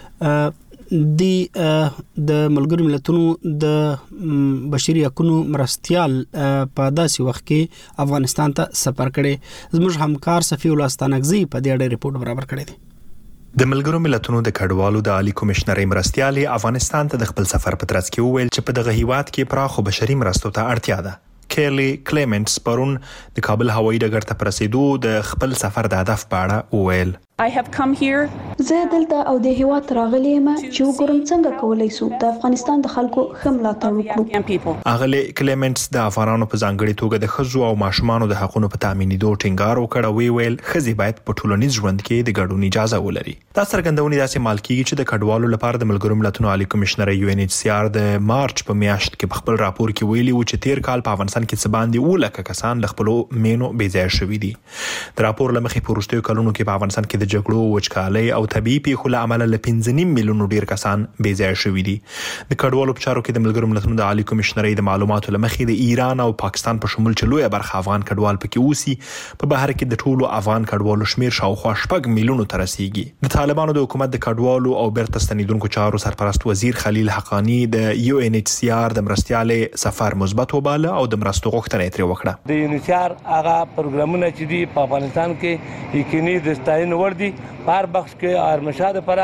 د ملګر ملتونو د بشري حقوقو مرستيال په داسې وخت کې افغانستان ته سفر کړي. زموږ همکار صفی الله استانکزی په دې اړه ریپورت برابر کړی دی. د ملګرو ملتونو د کډوالو د عالی کمشنري مرستيال افغانستان ته د خپل سفر په ترڅ کې وویل چې په دغه هیواد کې پراخو بشري مرستو ته اړتیا ده. کیلی کلیمنټس پرون د کابل هوایي ډګر ته رسیدو د خپل سفر د هدف په اړه وویل. زه دلته او د هیواد راغلی یم چې وګورم څنګه کولای شو د افغانستان د خلکو خملاتړ وکړو. اغلی کلیمنټس د افغانانو په ځانګړي توګه د ښځو او ماشومانو د حقوقو په تامینېدو ټینګار وکړ او ویل ښځې باید په ټولنیز ژوند کې د ګډون اجازه ولري. دا څرګندونې داسې مال کیږي چې د کډوالو لپاره د ملګرو ملتونو عالی کمشنر UNHCR د مارچ په میاشت کې په خپل راپور کې ویلي و چې تیر کال په افغانستان کې څه باندې 100,000 کسان له خپل مینو بې ځای شوي دي. د راپور لمخې په وروستیو کلونو کې په افغانستان کې د جګړو وچکالۍ او طبيعي پیښو له امله ل 5.5 میلیونو ډیر کسان بې ځای شوي دي. د کډوالو په چارو کې د ملګرو ملتونو د عالی کمشنرۍ د معلوماتو لمخې د ایران او پاکستان په شمول چې لویه برخه افغان کډوال پکې اوسي په بهر کې د ټولو افغان کډوالو شمیر شاوخوا 6 میلیونو ته رسیږي. د طالبانو د حکومت د کډوالو او بیرته ستنیدونکو چارو سرپرست وزیر خلیل حقانی د UNHCR د مرستيالې سفر مثبت وباله او د مرستو غوښتنه یې وکړه. د UNHCR هغه پروګرامونه چې دی په افغانستان کې یقیني د ستاینې وړ دي. هر بخش کې ارمشاد لپاره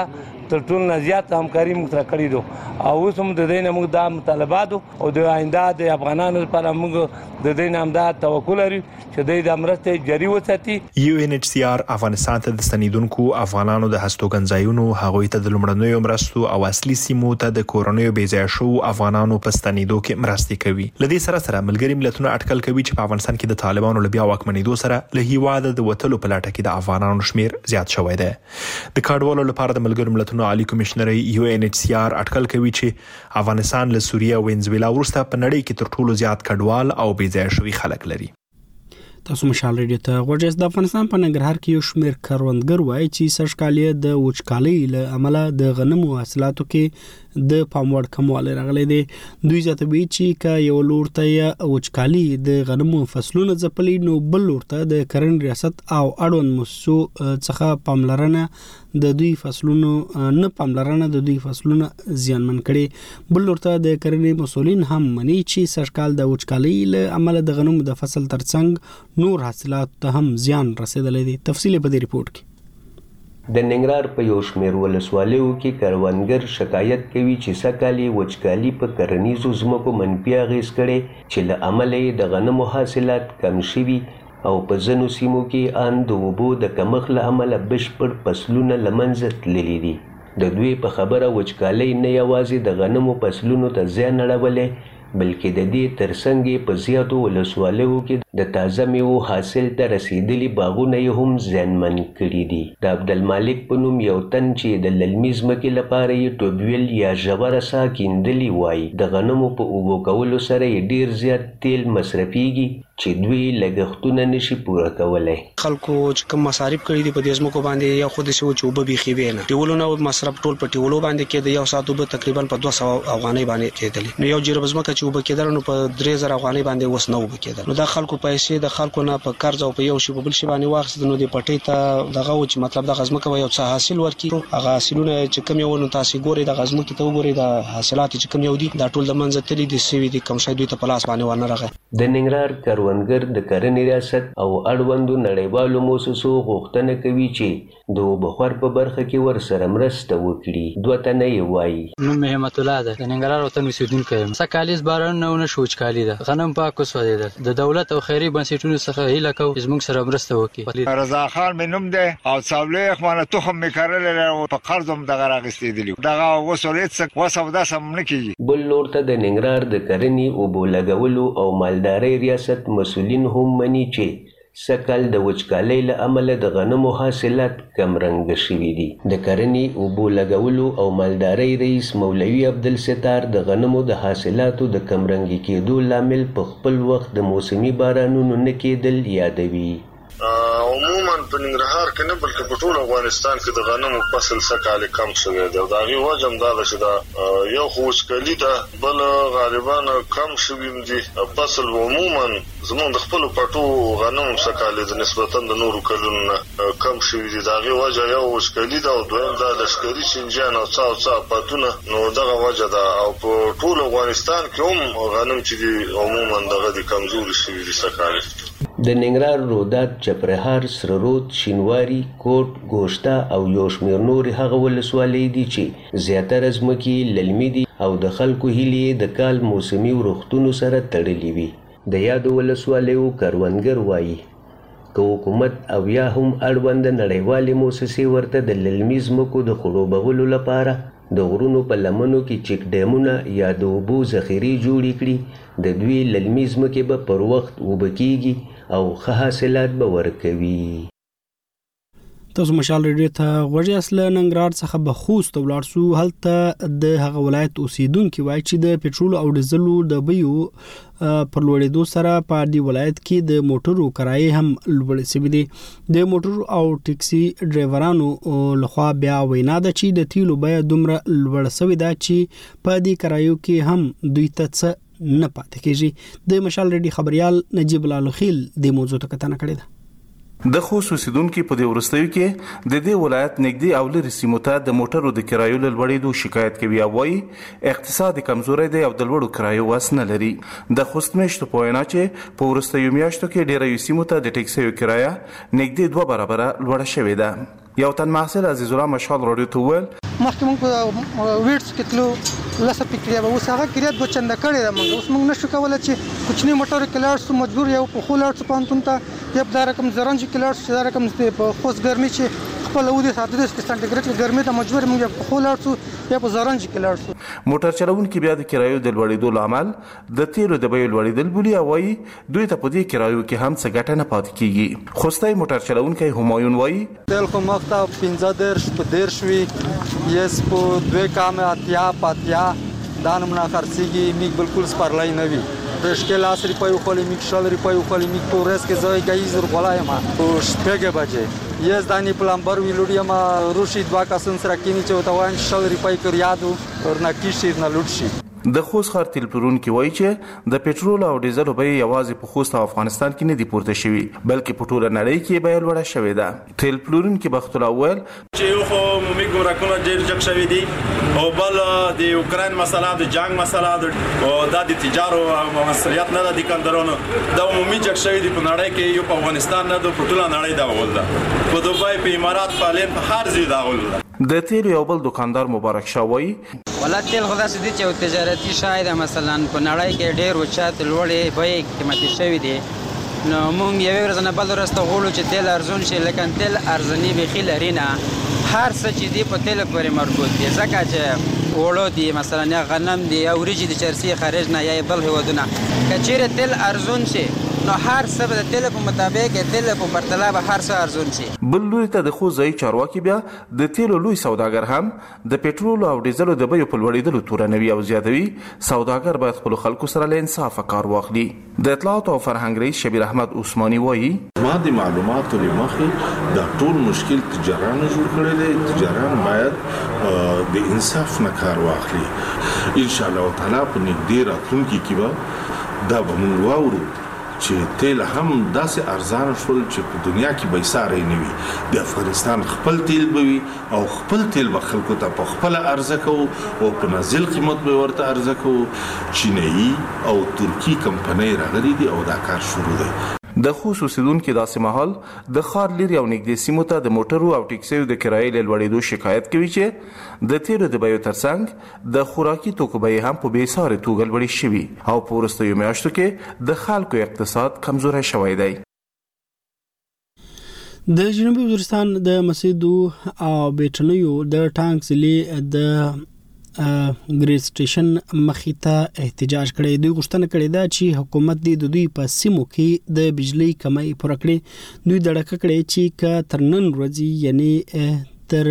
تر ټولو نه زیات همکاري موږ سره کړې ده او اوس هم د دې نه موږ دا مطالبات او د آینده د افغانانو لپاره موږ د دې نه همدا توکل لرو چې دوی د مرستې جاري وساتي. UNHCR افغانستان ته د ستنیدونکو افغانانو د هستوګنځایونو هغوی ته د لومړنیو مرستو او اصلي سیمو ته د کورنیو بېځایه شوو افغانانو په ستنیدو کې مرستې کوي. له دې سره ملګري ملتونه اټکل کوي چې په افغانستان کې د طالبانو له بیا واکمنېدو سره له هیواده د وتلو په لټه کې د افغانانو شمیر زیات شوی دی. د کډوالو لپاره د ملګرو ملتونو عالی کمشنر UNHCR اټکل کوي چې افغانستان له سوریه او وینزویلا وروسته په نړۍ کې تر ټولو زیات کډوال او بېځایه شوي خلک لري. تاسو مشال ریډیو ته غوږی د افغانستان په ننګرهار کې یو شمېر کروندګر وایي چې سږکال د وچکالۍ له امله د غنمو حاصلاتو کې د پام وړ کموالی راغلی دی. دوی زیاتوي چې که یو لور ته وچکالي د غنمو فصلونه ځپلي نو بل لور ته د کرنې ریاست او اړوند مؤسسو څخه پاملرنه د دوی فصلونو زیانمن کړي. بل لور ته د کرنې مسؤلین هم مني چې سږکال د وچکالۍ له امله د غنمو د فصل ترڅنګ نور حاصلات ته هم زیان رسیدلی دی. تفصیل په دې ریپورت کې. د ننګرهار په یو شمېر ولسوالیو کې کروندګر شکایت کوي چې سږکال وچکالي په کرنیزو ځمکو منفي اغېز کړی چې له امله یې د غنمو حاصلات کم شوي او په ځینو سیمو کې ان د اوبو د کمښت له امله بشپړ فصلونه له منځه تللي دي. د دوی په خبره وچکالۍ نه یوازې د غنمو فصلونو ته زیان اړولی بلکې د دې ترڅنګ په زیاتو ولسوالیو کې د تازه میوو حاصل ته رسیدلي باغونه یې هم زیانمن کړي دي. د عبدالمالک په نوم یو تن چې د للمي ځمکې لپاره یې ټوبویل یا ژوره ساه کیندلي وایي د غنمو په اوبو کولو سره یې ډیر زیات تیل مصرفیږي چې دوی لګښتونه نشي پوره کولی. خلکو چې کوم مصارف کړي دي په دې ځمکو باندې یو خو داسې و چې اوبه بیخي وې نه ټیولونه مصرف ټول په ټیولو باندې کېده. یو ساعت اوبه تقریبا په 200 افغانۍ باندې کېدلې نو یو جریب ځمکه چې اوبه کېدل نو په 3000 افغانۍ باندې اوس نه اوبه کېدل. نو دا خلکو پیسې د خلکو نه په قرض او په یو شی په بل شی باندې واخیست نو د پټۍ ته دغه و چې مطلب د ځمکه یو څه حاصل ورکړي هغه حاصلونه چې کوم یو نو تاسو ګوري د ځمکې ته وګوري د حاصلات چې کوم یو دي دا ټول د منځ تللي دي سوي دي کوم شی دوی ته په لاس باندې ونه راغی. د ننګرهار کروندګر د کرنې ریاست او اړوندو نړیوالو مؤسسو غوښتنه کوي چې د اوبخور په برخه کې ورسره مرسته وکړي. دوه تنه یې وایي. نوم محمد الله ده د ننګرهار وطن اوسیدونکی یم. سږکال باران نه شو وچکالي ده غنم پاک وسوځېدل. د دولت او خیري بنسټونو څخه هیله کوو چې زموږ سره مرسته وکړي. رضا خان مې نوم دی او څاولې خمانه تخم مې کرلې او په قرض هم دغه راغستېدلی دغه وسولېد څه وسو داسه هم نه کېږي. بل لور ته د ننګرهار د کرنې اوبو لګولو او مالدارۍ ریاست مسؤلین هم مني چې سږکال د وچکالۍ له امله د غنمو حاصلات کم رنګه شوي دي. د کرنې اوبو لګولو او مالدارۍ رئیس مولوي عبدالستار د غنمو د حاصلاتو د کم رنګي کېدو لامل په خپل وخت د موسمي بارانونو نه کېدل یادوي. عموما په ننګرهار کې نه بلکې په ټول افغانستان کې د غنمو فصل سږکال کم شوی دی او د هغې وجه هم دا ده چې دا یو خو وچکالي ده بل غالبا کم شوي دي. فصل عموما زموږ د خپلو پټو غنمو سږکال د نسبتا د نورو کلونو نه کم شوي دي. د هغې وجه یو وچکالي ده او دویم دا لښکري چینجیان او څه او څه آفاتونه نو دغه وجه ده او په ټول افغانستان کې هم غنم چې دي عموما دغه دي کمزوري شوي دي سږکال. د ننګرهار رودات چپرهار سررود شینواري کوټ ګوشته او یو شمېر نورې هغه ولسوالۍ دي چې زیاتره ځمکې للمي دي او د خلکو هیلې د کال موسمي ورښتونو سره تړلې وي. د یادو ولسوالیو کروندګر وایي که حکومت او یا هم اړونده نړیوالې موسسې ورته د للمي ځمکو د خړوبولو لپاره د غرونو په لمنو کې چیک ډیمونه یا د اوبو ذخیرې جوړې کړي د دوی للمي ځمکې به پر وخت اوبه کیږي او ښه حاصلات به ورکوي. تاسو مشال ریډیو ته غوږی اصله ننګرهار څخه به خوست ولاړ سو. هلته د هغه ولایت اوسیدونکو وایي چې د پېټرول او ډیزلو د بیو پر لوړېدو سره په دې ولایت کې د موټرو کرایې هم لوړې شوې دي. د موټرو او ټیکسي ډرایورانو لخوا بیا وینا ده چې د تیلو بیه دومره لوړه شوې ده چې په دې کرایو کې هم دوی ته څه نه پاتې کېږي. د مشال ریډیو خبريال نجیب الله خیل د موضوع ته کتنه کړې ده. د خوست اوسیدونکو په دې ورستیو کې د دې ولایت نږدې او لري سیمو ته د موټرو د کرایو لوړېدو شکایت کوي او وايي اقتصاد کمزوري دی او د لوړو کرایو واس نه لري. د خوست میشتو په وینا چې په ورستیو میاشتو کې ډېرې سیمو ته د ټیکسیو کرایه نږدې 2 برابره لوړه شوې ده. یو تن محصل عزیز الله مشال رادیو ته ویل مخکې موږ په ویټس کې تلو لسه فکریا به اوس هغه کریا دوه چنده کړی ده موږ اوس موږ نشو کولای چې کوچني موټر کې لاړ شو مجبور یو په خو لاړ شو پانتون ته یا په رقم زرنج کې لاړ شو دا رقم په خوست ګرمي چې خپل ودی 37 سانتیګریډ کې ګرمي ته مجبور موږ په خو لاړ شو یا په زرنج کې لاړ شو موټر چلوونکي بیا د کرایو د لوړېدو لامل د تیلو د بیو لوړېدل بولي او وايي دوی ته په دې کرایو کې هم څه ګټه نه پاتې کیږي خوستای موټر چلوونکی همایون وايي تل خو مخته 15 په 10 شوي یس په دوی کام اتیا پاتیا دانم نه خرڅيږي میګ بالکل سپارلای نه وي مشکل 10 روپۍ خو له میګ 100 روپۍ خو له میګ په ورځ کې زوی گئی زر غلای ما او شپږ بجې یس دانی پلمبر ویلوډیا ما روشي دوا کسن سره کینی چې وتاوان 100 روپۍ کړ یادو ورنه کیشي نه لوټ شي د خوست ښار تیل پلورونکي وایي چې د پېټرول او ډیزل بیې یوازې په خوست او افغانستان کې نه دي پورته شوي بلکې په ټوله نړۍ کې بیه لوړه شوې ده تیل پلورونکي بخت الله اول چې یو خو مومي ګمرکونه ډېر جګ شوي دي او بل د یوکرين مسله د جنگ مسله او د تجارت او مسؤلیت نه د کندرونو د عمومي جګ شوي دي په نړۍ کې یو په افغانستان نه د ټوله نړۍ دا ول ده په دوبای په امارات په لین په هر ځای دا ول ده د تیل یو بل دکاندار مبارک شاه وایي ولا تیل خدا سدي چې تجارتي شاید مثلا په نړۍ کې ډېر وچات لوړې به قیمتي شوی دي نو مونږ یو ورځ نه بل ورځ ته غوړو چې تیل ارزون شي لکه تیل ارزنی به خلری نه هر څه چې دی په تیل پورې مربوط دي ځکه چې وړو دي مثلا یا غنم دي یا وريجي د چرسي خارج نه یا بل هودونه کچېره تیل ارزون شي نو هر څه د تیل په مطابق تیل په پرتله به هر څه ارزون شي بل لوري ته د خو ځای چارواکي بیا د تیلو لوی سوداګر هم د پېټرول او ډیزلو د بیو په لوړېدلو تورنوي او زیاتوي سوداګر باید خپل خلکو سره له انصاف کار واخلي د اطلاعات او فرهنګ رئیس شبیر احمد عثماني وایي ما د معلوماتو لمخې دا ټول مشکل تجارانو جوړ کړی دی تجاران باید د انصاف نه کار واخلي ان شاء الله تعالی په نږدې راتلونکي کې به دا به موږ واورو چې تیل هم داسې ارزان شول چې په دنیا کې به ساري نه وي د افغانستان خپل تیل به وي او خپل تیل به خلکو ته په خپل ارزه کوو او په نازل قیمت به ورته ارزه کوو چینایي او ترکی کمپنۍ راغلي دي او دا کار شروع دی د خوست اوسیدونکو داسې مهال د ښار لري او نږدې سیمو ته د موټرو او ټیکسیو د کرایې له لوړېدو شکایت کوي چې د تیلو د بیو ترڅنګ د خوراکي توکو بیې هم په بېساري توګه لوړې شوي او په وروستیو میاشتو کې د خلکو اقتصاد کمزوری شوی دی د جنوبي وزیرستان د مسجدو او بیټنیو د ټانک ضلع د ګریډ سټیشن مخې ته احتجاج کړی دوی غوښتنه کړې ده چې حکومت د دوی په سیمو کې د بجلی کمۍ پوره کړي دوی دړکه کړي چې ک تر نن ورځې یعنی تر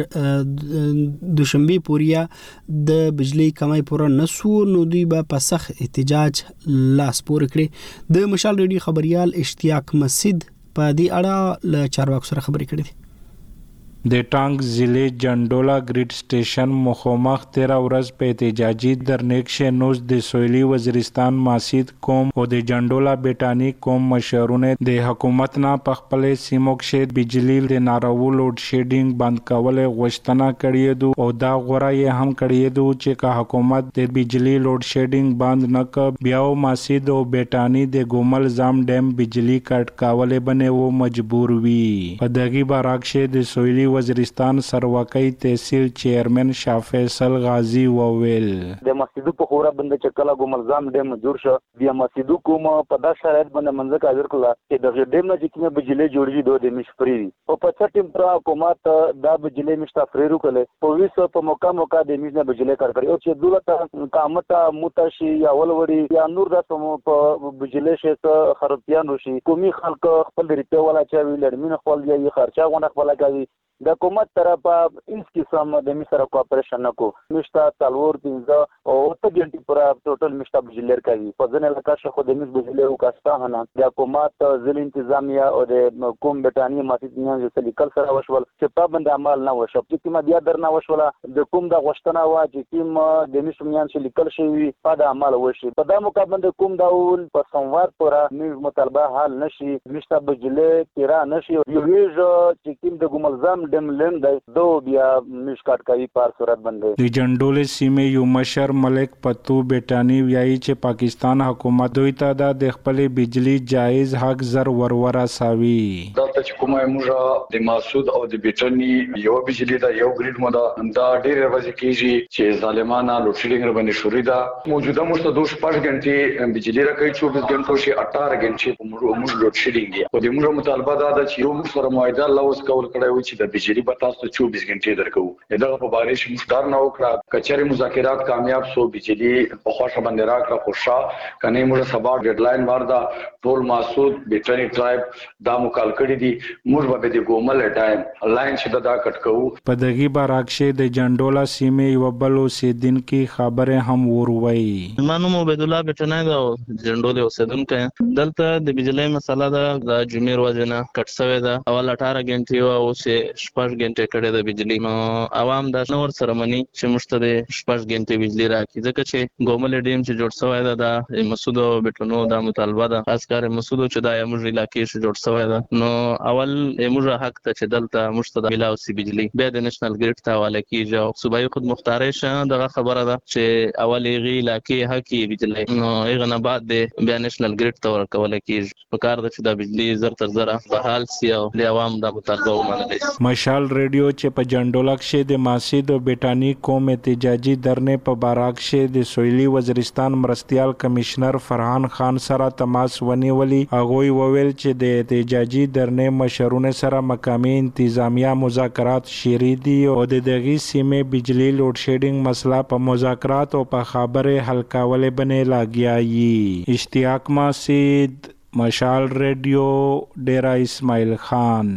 دوشنبه پوریا د بجلی کمۍ پوره نسو نو دوی به په سخت احتجاج لاس پور کړي د مشال ریډیو خبريال اشتیاق مسجد په دې اړه له چارواکو سره خبرې کړې دي د ټانک ضلع جنډولا ګریډ سټیشن مخامخ 13 ورځ په احتجاجي درنیکشه نوز د سویلي وزیرستان ماسید قوم او د جنډولا بیٹانی قوم مشرونه د حکومت نه په خپل سیمو کې بجلی د نارو لوډ شیډینګ بند کول غوښتنه کړې دو او دا غوړه یې هم کړې دو چې حکومت د بجلی لوډ شیډینګ بند نه ک بیا ماسید او بیٹانی د ګومل زام ډیم بجلی کټ کول بنه و مجبور وي په دغه باراکشه د سویلي وزیرستان سرواکۍ تحصیل چیرمن شاه فیصل غازی وویل د مسجدو په خورا بند چې کله ګوملزام ډیم جوړ شو بیا مسجدو کوم په داسې شرایط باندې منځ کاږر کړل چې د ډیم نه چې کومه بجلی جوړیږي دوه د مشفري او په څه ټیم پر حکومت دا بجلی مشتفري کړل په ویسو په موقع د میزنه بجلی کار کوي او چې دولت قامت متشي یا ولوري یا نور د په بجلی شته خرابتيان وشي کومي خلک خپل ریپه ولا چا ویل لرمن خپل یې خرچه غونډه خپل کوي د حکومت طرفه هیڅ قسم د میسره کوآپریشن نکو مشتا تلور 15 او 8 غنټې پر ټوټل مشتا بجلی کوي په ځنه علاقه شخو د مس بجلی او کاستا نه د حکومت ځل انتظامیه او د کوم بټانی ماسیدنیان چې لیکل سره وشول چې پابند عمل نه وشو چې ما بیا درنه وشول د کوم د غشتنه وا چې کوم د مسمیان چې لیکل شوی په د عمل وشي په د مقابل کوم داول په سموار پر مطالبه حل نشي مشتا بجلی تیرا نشي یو ویژ چې کوم د ګوملزام ډیم لین دی دو بیا مشکات کوي پر صورت باندې د جندولې سیمې یو مشر ملک پتو بیٹانی ویایي چې پاکستان حکومت دوی ته د خپل بجلی جایز حق زر ورورا ساوي دا چې کومه موږ د مسعود او د بیٹانی یو بجلی دا یو ګریډ مو دا ډېر ورځې کیږي چې ظالمانه لوډ شیډینګ باندې شوري دا موجوده مو ته 2 غنټې بجلی راکړي 24 غنټو شي 18 غنټې موږ لوډ شیډینګ دی او د موږ مطالبه دا ده چې یو سره معاهده لوز کول کړی و چې د بجلی په تاسو 24 غنټې درکو دا په بارش مشتار نه وکړه کچاري مذاکرات کامیاب سو بجلی په خوښه باندې راکړه خوشا کني موږ سبا ډیډلاین وردا ټول مسعود بیٹانی ټرایب دا مکال کړی دي موږ به د ګومل ټایم لاین چې دا کټ کوو په دغه باراکشه د جندولا سیمې یو بل اوسیدونکو خبره هم وروي منو عبد الله بیٹانی دا جندولې اوسیدونکو دلته د بجلی مسله دا د جمعې ورځ نه کټ شوی دا اول 18 غنټې او اوس 6 غنټې کړي د بجلی نو عوام دا نور سرمنی چې مشته د 6 غنټې بجلی راکې ځکه چې ګومل ډیم چې جوړ شوی دا د مسعود بیٹونو دا مطالبه ده خاص کار مسعود چې دا موږ علاقې چې جوړ شوی دا نو اول موږ حق ته چې دلته مشته د ملاوي بجلی بیا د نېشنل ګریډ ته حواله کیږي او صوبایي خود مختاري شه دغه خبره ده چې اول غي علاقې حقي بجلی نو هغه نه بعد بیا نېشنل ګریډ ته ورکول کیږي په کار ده چې د بجلی زر تر زره بحال سی او د عوام د مطالبه ومنل مشال ریډیو چې په جندولا کې د ماسید او بیٹانی قوم احتجاجي درنې په باراک کې د سویلي وزیرستان مرستيال کمشنر فرحان خان سره تماس ونیولي هغه وویل چې د احتجاجي درنې مشرونه سره مقامي انتظامیه مذاکرات شری دي او د دغه سیمې بجلی لوډ شیډینګ مسله په مذاکرات او په خبره حل کول بنې لاګیایي اشتیاق ماسید مشال ریډیو ډیرا اسماعیل خان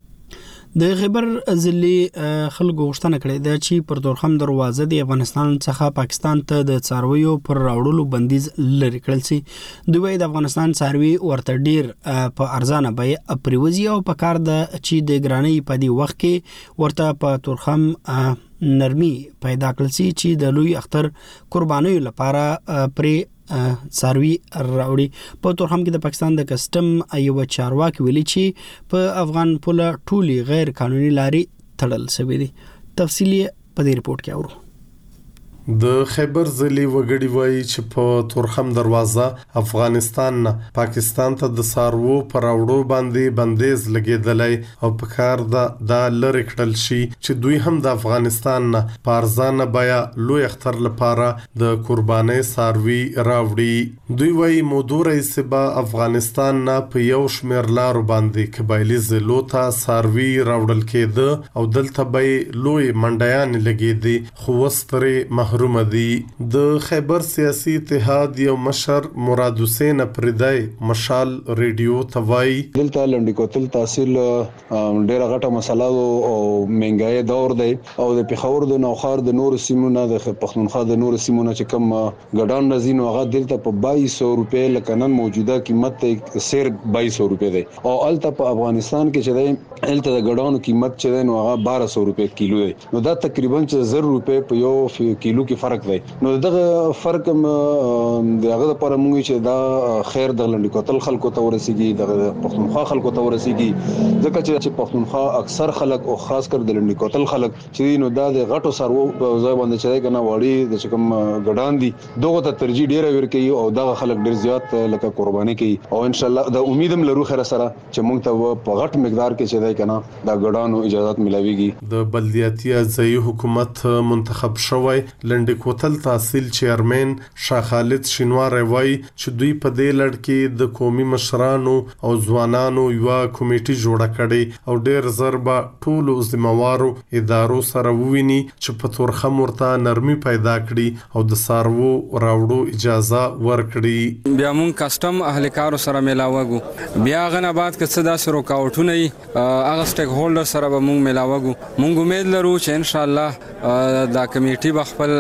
د خیبر ضلعي خلکو غوښتنه کړې ده چې پر تورخم دروازه د افغانستان څخه پاکستان ته د څارویو پر راوړلو بندیز لري کړل سي دوی د افغانستان څاروي ورته ډیر په ارزانه بیه پریوزي او په کار د چې د ګرانۍ په دی وخت کې ورته په تورخم نرمي پیدا کړل سي چې د لوی اختر قربانیو لپاره پرې ساروي راوړي په تورخم کې د پاکستان د کسٹم ایو چارواکي ویلي چې په افغان پوله ټولي غیر قانوني لاري تړل شوی دي تفصیلی په دې رپورت کې اورو د خیبر ضلعي وګړي وایي چې په تورخم دروازه افغانستان نه پاکستان ته د سارو پر راوړو باندې بندیز لګیدلای او په کار د لری کړل شي چې دوی هم د افغانستان نه پارزانه بیا لوی اختر لپاره د قرباني ساروي راوړي دوی وایي مودور ایسبا افغانستان نه په یو شمیر لارو باندې قبایلی زلو ته ساروي راوړل کېده او دلته به لوی منډیان لګیدي خو وستره محروم دي د خیبر سیاسي اتحاد یو مشر مراد حسین پردای مشال ریډیو توای دلته لنډی کوتل تحصیل ډیره غټه مسله او منګای دور دی او د پیښور د نوخار د نور سیمونه د پښتونخوا د نور سیمونه چې کم ګډان رزین او هغه دلته په 2200 روپے لکنن موجوده قیمت سیر 2200 روپے دی او الته په افغانستان کې چې دی الته د ګډانو قیمت چې دی نو هغه 1200 روپے کیلو دی نو دا تقریبا 1000 روپے په یو کیلو کې فرق دی نو دغه فرق دغه لپاره موږ چې دا خیر د لنډی کوتل خلکو ته ورسیږي د پښتونخوا خلکو ته ورسیږي ځکه چې پښتونخوا اکثر خلک او خاص کر د لنډی کوتل خلک چې نو دا د غټو سرو ځای باندې چې کنه وړي د کوم ګډان دي دغه ته ترجیح ډیره ورکوي او دغه خلک ډیر زیات لکه قرباني کوي او ان شاء الله د امیدم لرو خیر سره چې موږ ته په غټ مقدار کې چې کنه دا ګډانو اجازه ملويږي د بلدیاتي ځای حکومت منتخب شوی لنډی کوتل تحصیل چیرمن شاه خالد شینوار وایي چې دوی په دې لړ کې د قومي مشرانو او ځوانانو یو کمیټي جوړه کړي او ډېر ضربه ټول ذمہوارو ادارو سره وویني چې په تورخم ورته نرمي پیدا کړي او د سارو راوړو اجازه ورکړي بیا مون کسٹم اهلکارو سره ملاوګو بیا غنه بعد کڅ دا سره کاوټونه هغه سټیک هولډر سره به مون ملاوګو مونږ امید لرو چې ان شاء الله دا کمیټي بخپل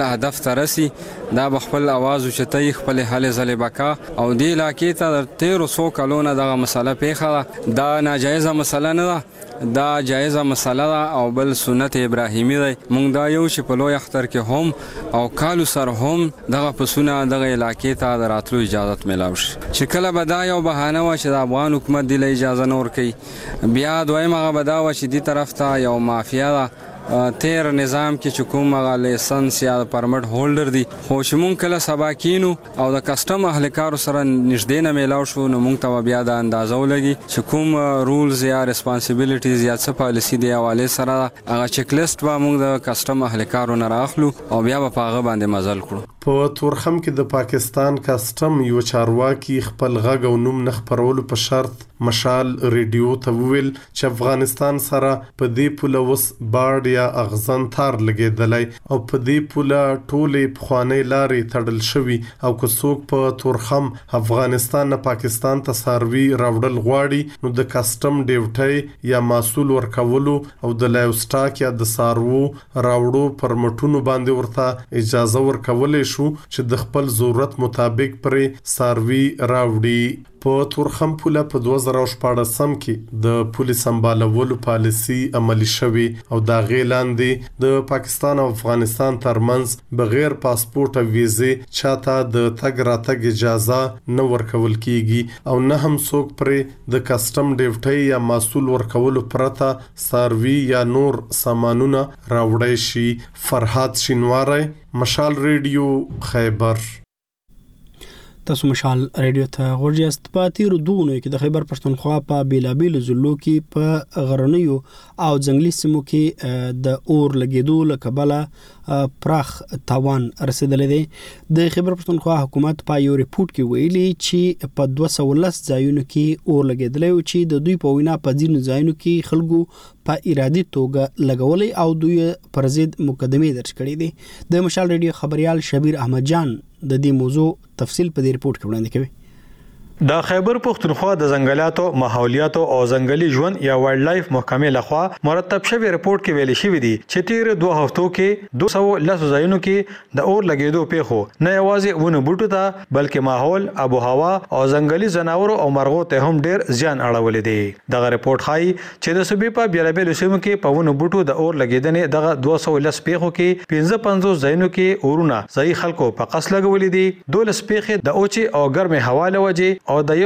هدف ته رسی دا خپل आवाज اوچتای خپل حل ځلې بکا او دی علاقې ته 1300 کلونه دغه مسله پیښه دا ناجایزه مسله نه ده دا جایزه مسله ده او بل سنت ابراهیمی دی مونږ دا یو چې په لوی اختر کې هم او کالو سر هم دغه پسونه دغه علاقې ته دراتلو اجازه ملاوي چې کله به دا یو بهانه و چې د افغان حکومت دی اجازه نور کوي بیا دویمه به دا و چې دی طرف ته یو مافیا ده تیر نظام کې چې کوم هغه لایسنس یا پرمټ هولډر دي خو چې مونږ کله سبا کینو او د کسٹم اهلکارو سره نږدې نه میلاو شو نو مونږ ته بیا د اندازو لګي چې کوم رولز یا ریسپانسیبিলিټیز یا څه پالیسی دی حواله سره هغه چیک لیست به مونږ د کسٹم اهلکارو نه راخلو او بیا په هغه باندې مزل کړو په تورخم کې د پاکستان کسٹم یو چارواکي خپل غږ او نوم نه خپرولو په شرط مشال ریډیو ته ویل چې افغانستان سره په دې پوله وس بارډ یا اغزن تار لګیدلای او په دې پوله ټولې پخوانی لارې تړل شوی او که څوک په تورخم افغانستان نه پاکستان ته ساروي راوړل غواړي نو د کسٹم ډیوټي یا محصول ورکولو او د لایو سټاک یا د سارو راوړو پرمټونو باندې ورته اجازه ورکولې شو چې د خپل ضرورت مطابق پرې ساروي راوړي په تورخم پوله په 2014 کې د پولیس سمبالولو پالیسی عملی شوی او دا غیلاندې د پاکستان او افغانستان ترمنځ بغیر پاسپورت او ویزه چاته د تګ راتګ اجازه نه ورکول کیږي او نه هم څوک پرې د کسٹم ډیوټي یا محصول ورکولو پرته ساروي یا نور سامانونه راوړی شي. فرحات شینواری، مشال ریډیو، خیبر. تاسو مشال ریډیو ته غوړیاست. په تیرو دوه کې د خیبر پښتونخوا په بیلابیل ضلعو کې په غرنیو او ځنګلي سیمو کې د اور لګیدو لکبله پراخ تاوان رسیدلی دی. د خیبر پښتونخوا حکومت په یو ریپورت کې ویلي چې په 210 ځایونو کې اور لګیدلی او چې د دوی په وینا په ځینو ځایونو کې خلکو په ارادي توګه لګولې او دوی پر ضد مقدمه درج کړې دي. د مشال ریډیو خبريال شبیر احمد جان د دې موضوع تفصیل په دې ریپورت کې وړاندې کوي. د خیبر پښتونخوا د ځنګلاتو، ماحولیاتو او ځنګلي ژوند یا وایلډ لایف محکمې لخوا مرتب شوی ریپورت کې ویل شوی دی چې تیر 2 هفتو کې 210 ځایونو کې د اور لګیدو پیښو نه یوازې ونه بوټو ته بلکې ماحول، آب و هوا او ځنګلي ځناورو او مرغو ته هم ډیر زیان اړولې دی. دغه ریپورت ښایي چې د صوبې په بیلابیل سیمو کې په ونه بوټو د اور لګیدنې دغه 210 پیښو کې 55 ځایونو کې اورونه ځای خلکو په قص لګولې دي. 12 پیښې د اوچي او ګرمه هوا له وجې او د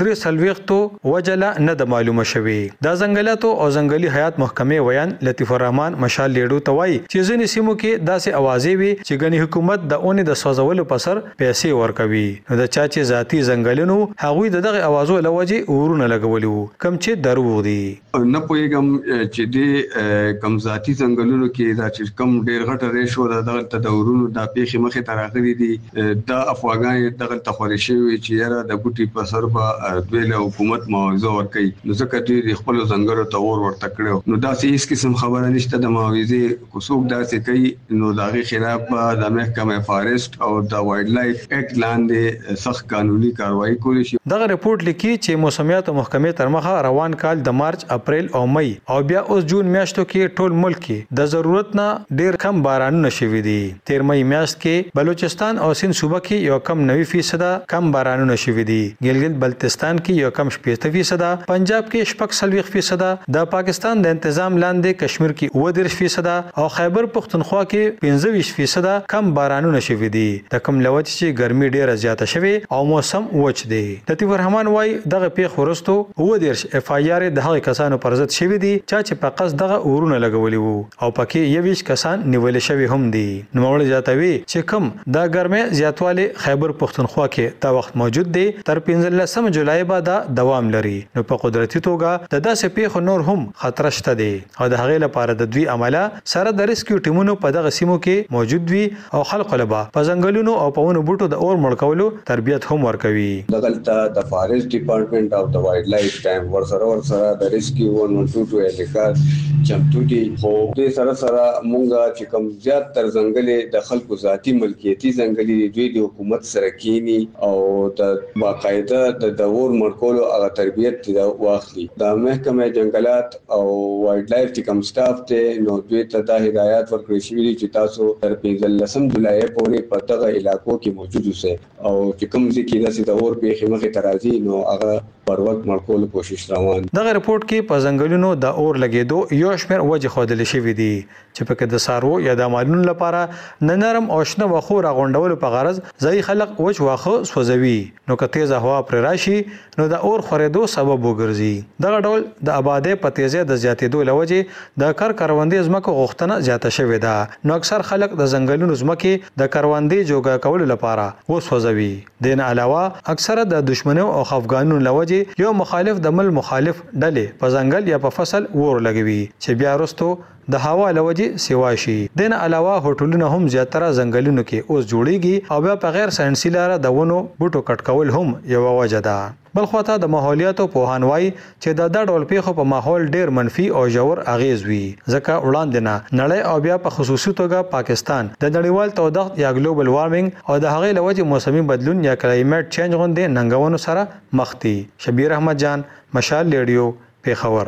1.3 وجله نه د معلومه شوی. د ځنګلاتو او ځنګلي حیات محکمې ویان لطیف الرحمن مشال لیډو توای چې ځینې سیمو کې داسې اوازې وي چې غني حکومت د اونې د سوځولو په سر پیسې ورکوي. نو د چا چې ذاتی ځنګلونو هغوی دغه اوازو لوجې ورونه لګولي وو کم چې دروغ دي. نه پوهیږم چې د کم ذاتی ځنګلونو کې دا چې کم ډیر غټه ریشو دغه تدورونو د پیښې مخې ته راغلي دي د افغانان دغه تخوري شوی چې یاره د بوټي په سر به دوی له حکومت معاوضه ورکوي نو ځکه دوی خپل ځنګلو ته اور ورته کړو نو داسې هیڅ قسم خبره نشته د معاوضه کوڅوک داسې کوي نو دغه خلاف د محکمه فارست او د وایلډ لایف اکټ لاندې سخت قانوني کاروایی کولی شي. دغه ریپورت لیکي چې موسمیات محکمې تر مخه روان کال د مارچ، اپریل او مئی او بیا اوس جون میاشتو کې ټول ملک کې د ضرورت نه ډیر کم بارانونه شوي دي. تیر مئی میاشت کې بلوچستان او سند صوبه کې یو کم 90% کم بارانونه شوي دي. ګلګت بلتستان کې یو کم 80%، پنجاب کې 40% د پاکستان د تنظیم لاندې کشمیر کې 30% او خیبر پښتونخوا کې 25% کم بارانونه شوي دي. د کم لوچ چې ګرمي ډیره زیاته شوي او موسم وچ دی. لطیف الرحمن وای دغه پیښ ورستو 30 اف آی آر د هغه کسانو پر ضد شوي دي چې په قصد دغه اورونه لګولي وو او پکې 21 کسان نیول شوي هم دي. نو موږ زیاتوي چې کم د ګرمه زیاتواله خیبر پښتونخوا کې دا وخت موجود دی تر 15 جولای بعد دوام لري. نو په قدرتي توګه د داسې پیښو نور هم خطر شته دي او د هغې لپاره د دوی عمله سره د ریسکیو ټیمونو په دغه سیمو کې موجود وي او خلکو لپاره په ځنګلونو او په ونو بوټو د اور مړ کولو تربیت هم ورکوي. دغلته د فارست ډپارټمنټ او د وایلډ لایف ټایم ورسره د ریسکیو 112 الیکار چمتو دي خو دې سره مونږه چې کوم زیات تر ځنګلې د خلکو ذاتی ملکیتي ځنګلې دوی د حکومت سره کینی او د باقاعده باقاعده د اور مرکولو هغه تربیت واخلي. د محکمه جنگلات او وایلډ لایف چې کوم سټاف ته نو دوی ته د هدایت ورکړل شوې دي چې تاسو تر 15 جولای پورې په دغه علاقو کې موجود اوسئ او چې کوم ځکه چې د اور په خمخه ترازی نو هغه پر وخت مرکول کوشش روان. دغه رپورت کې په ځنګلونو د اور لګیدو یو شمېر وجه ښودل شوې دي چې په کې د سارو یا د مالونو لپاره نرم او شنه وخو راغونډول په غرض ځای خلک وچ واخه سوځوي نو که تیز هوا پر راشي نو د اور خورېدو سبب وګرځي. دغه ډول د آبادی په تیزه د زیاتېدو لوجه د کروندې ځمکو غوښتنه زیاته شوې ده نو اکثر خلک د ځنګلونو ځمکې د کروندې جوګه کول لپاره وسوځوي. دین علاوه اکثره د دشمنو او خفګانونو لوجه یو مخالف د مخالف ډلې په ځنګل یا په فصل ور لګوي چې بیا وروسته د هوا لوجه سیوا شي. دین علاوه هوټلونه هم زیاتره ځنګلونو کې اوس جوړیږي او بیا په غیر ساينسي لاره د ونو بوټو کټ کول هم یو وجه ده. بل خواته د ماحولیاتو پوهان وایي چې د ډول پیښو په ماحول ډیر منفي او ژور اغیز وي ځکه وړاندې نه نړۍ او بیا په خصوصي توګه پاکستان د نړیوال تودوخت یا ګلوبل وارمنګ او د هغې لوجه موسمي بدلون یا کلایمټ چینج غونډې ننګونو سره مخ دي. شبیر احمد جان، مشال ریډیو، پیښور.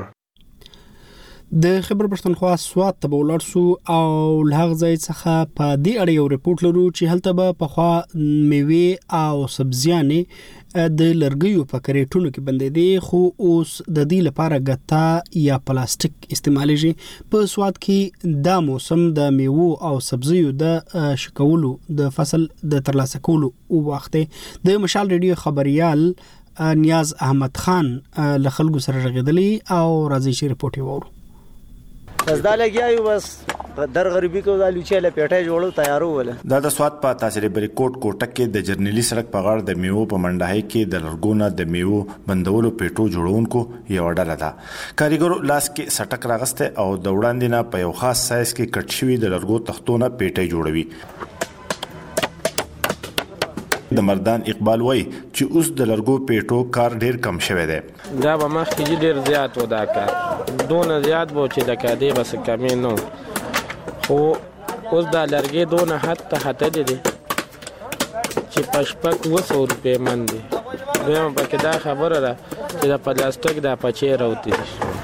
د خبر پښتونخوا سوات ته ولر سو او لهغه ځای څخه په دې اړه یو ریپورت لرو چې هلته به په خوا میوه او سبزیانې د لرګیو په کریټونو کې بندې دي خو اوس د دې لپاره غتا یا پلاستیک استعمالېږي. په سوات کې دا موسم د میوه او سبزیو د شکولو د فصل د ترلاسه کولو وخت د مشال ریډیو خبريال نیاز احمد خان له خلکو سره رغیدلی او راځي چې ریپورت وورو. بس دا لګیاو بس در غریبي کو دا لوچې له پیټه جوړو تیارو ولا دا د سوات په تحصیل بریکوټ کوټک کې د جرنیلی سړک په غاړه د میوه په منډه کې د لرګونه د میوه بندولو پیټو جوړونکو یو ډله ده. کاریګرو لاس کې سټک راغسته او د وړاندې نه په یو خاص سایز کې کټ شوی د لرګو تختونه پیټه جوړوي. د مردان اقبال وای چې اوس د لرګو پیټو کار ډیر کم شوی دی. دا به مخکې ډیر زیات و دا کار دونه زیات وو چې د کادې بس کمې نو خو اوس دا لرګي دونه حتی هتلې دي چې په شپږ 200 روپۍ من دي. دویم پکې دا خبره ده چې د پلاستیک دا پچې راوتي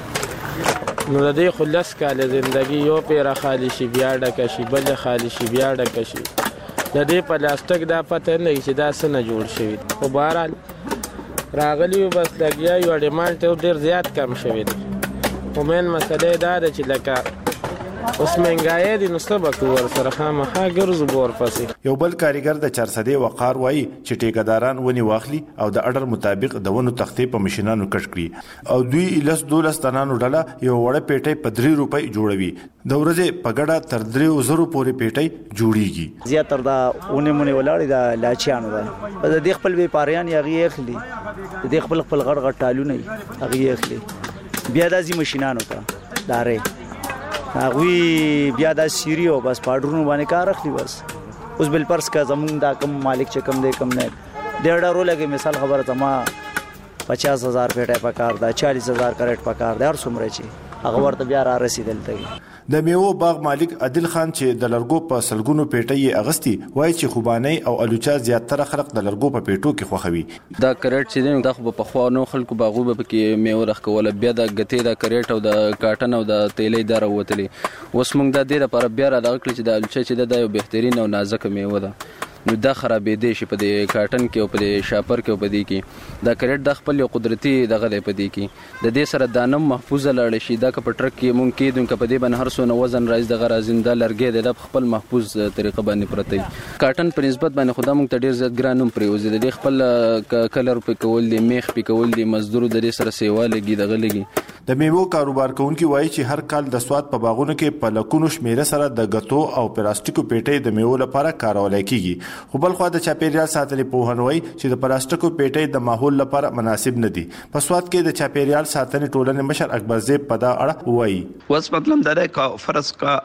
نو د دې خو لس کاله زندګي یو پیره خالی شي بیا ډکه شي بل خالی شي بیا ډکه شي د دې پلاستیک دا پته نه چې دا څنګه جوړ شوی خو بهرحال راغلی بس لګیا یو ډیمانډ ته ډیر زیات کم شوی دی. خو مین مسله دا ده چې لکه اوس منګای دي نو سبق ور سره خامخا ګرځو بور پسې. یو بل کاریګر د چرسدې وقار وایي چې ټیکداران ونی واخلي او د اډر مطابق د ونو تختې په ماشينانو کټ کړي او دوی 12 تنانو ډله یو وړه پیټي په 3 روپۍ جوړوي. د ورځې په ګډه تر 3000 پورې پیټي جوړیږي. زیاتره دا ونه مونږ ولاړی دا لاچیانو دا د خپل وپاریان یغي اخلي د خپل غړ غړ ټالونه هغه اخلي بیا د ماشينانو ته دارې هغوی بیا د سیری او بس پاډرونو باندې کار اخلي. بس اوس بل پرس کا زمون دا کم مالک چې کم دی کم نه ډېر ډارو لګي. مثال خبره ته ما 50,000 پیټه پکار دا 40,000 کریټ پکار دا هر څومره چې هغه ورته بیا را رسیدل ته. د میوه باغ مالک عادل خان چې د لرګو په سلګونو پیټي اغستی وایي چې خوباني او الوچا زیاتره خلک د لرګو په پیټو کې خوخوي. دا کریټ چې دی دا خو په خوا نو خلکو باغو به کې میوه رخ کوله بیا د غتې د کریټ او د کاټن او د تیلې دره وتلی. اوس موږ د دې لپاره بیا را دغه چې د الوچا چې د یو بهترین او نازک میوه ده نو دا خرابې دي شي په دې کاټن کې او په دې شاپر کې او په دې کې دا کریټ د خپل یو قدرتي دغه دی په دې کې د دې سره دانم محفوظ لاړ شي. دا که په ټرک کې مونږ کېدون که په دې باندې هر څونه وزن راځي دغه رازنده لرګی د خپل محفوظ طریقه باندې پرته کاټن په نسبت باندې خدا مونږ ته ډیر زیات ګران هم پریوزي. د خپل کلر په کول دي میخ په کول دي مزدور د دې سره سیوا لګي دغه لګي. د میوه کاروبار کوونکي وایي چې هر کال د سواد په باغونو کې په لکونو شمیره سره د غتو او پلاستیکو پیټي د میوه لپاره کارول کیږي. خو بل خو د چاپیریال ساتنې پوهان وایي چې د پلاستیکو پیټي د ماحول لپاره مناسب نه دي. په سواد کې د چاپیریال ساتنې ټولنې مشر اکبر زیب په دا اړه وایي وس مطلب دا ہے فرض کا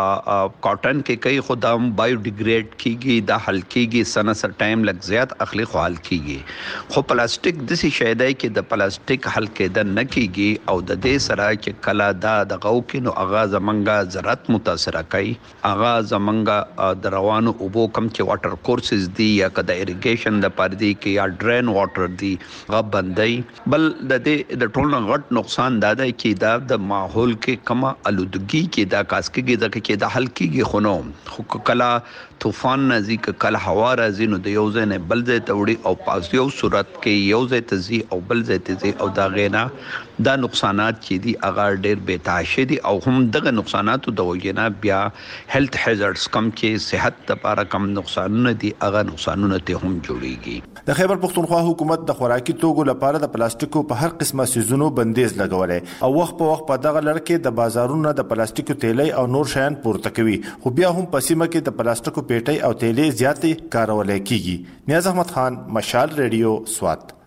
کاټن کې کئی خدام بایو ډیګریډ کیږي دا حل کیږي سنه سر ټایم لګ زیات اخلي خو حل کیږي. خو پلاستیک د څه شی دی کې د پلاستیک حل کېدل نه کیږي او د دې سره چې کله دا د غو کې نو اغاز منګه زراعت متاثر کوي اغاز منګه د روانو اوبو کم چې واټر کورسز دی یا کده اریګیشن د پردي کې یا ډرین واټر دی غب بندي بل د دې د ټولو غټ نقصان دا دی چې دا د ماحول کې کما الودګي کې دا کاسکګي د کې د حلقيږي خونو خو کلا طوفان نزدیک کله هوا راځي نو د یو ځای نه بل ځای ته وړي او پاس یو صورت کې یو ځای ته ځي او بل ځای ته ځي او دا غینا دا نقصانات چې دي هغه ډېر بتاشه دي او هم دغه نقصانات د وجنه بیا هیلث هازارډز کم کې صحت لپاره کم نقصانونه دي هغه نقصانونه ته هم جوړيږي د خیبر پختونخوا حکومت د خوراکي توکو لپاره د پلاستیکو په هر قسمه سيزونو بندیز لګولې او وخت په وخت په دغه لړ کې د بازارونو د پلاستیکو تیلي او نور شیان پورته کوي خو بیا هم په سیمه کې د پلاستیکو پیټي او تیلي زیاتې کارولې کیږي نیاز احمد خان مشال ریډیو سوات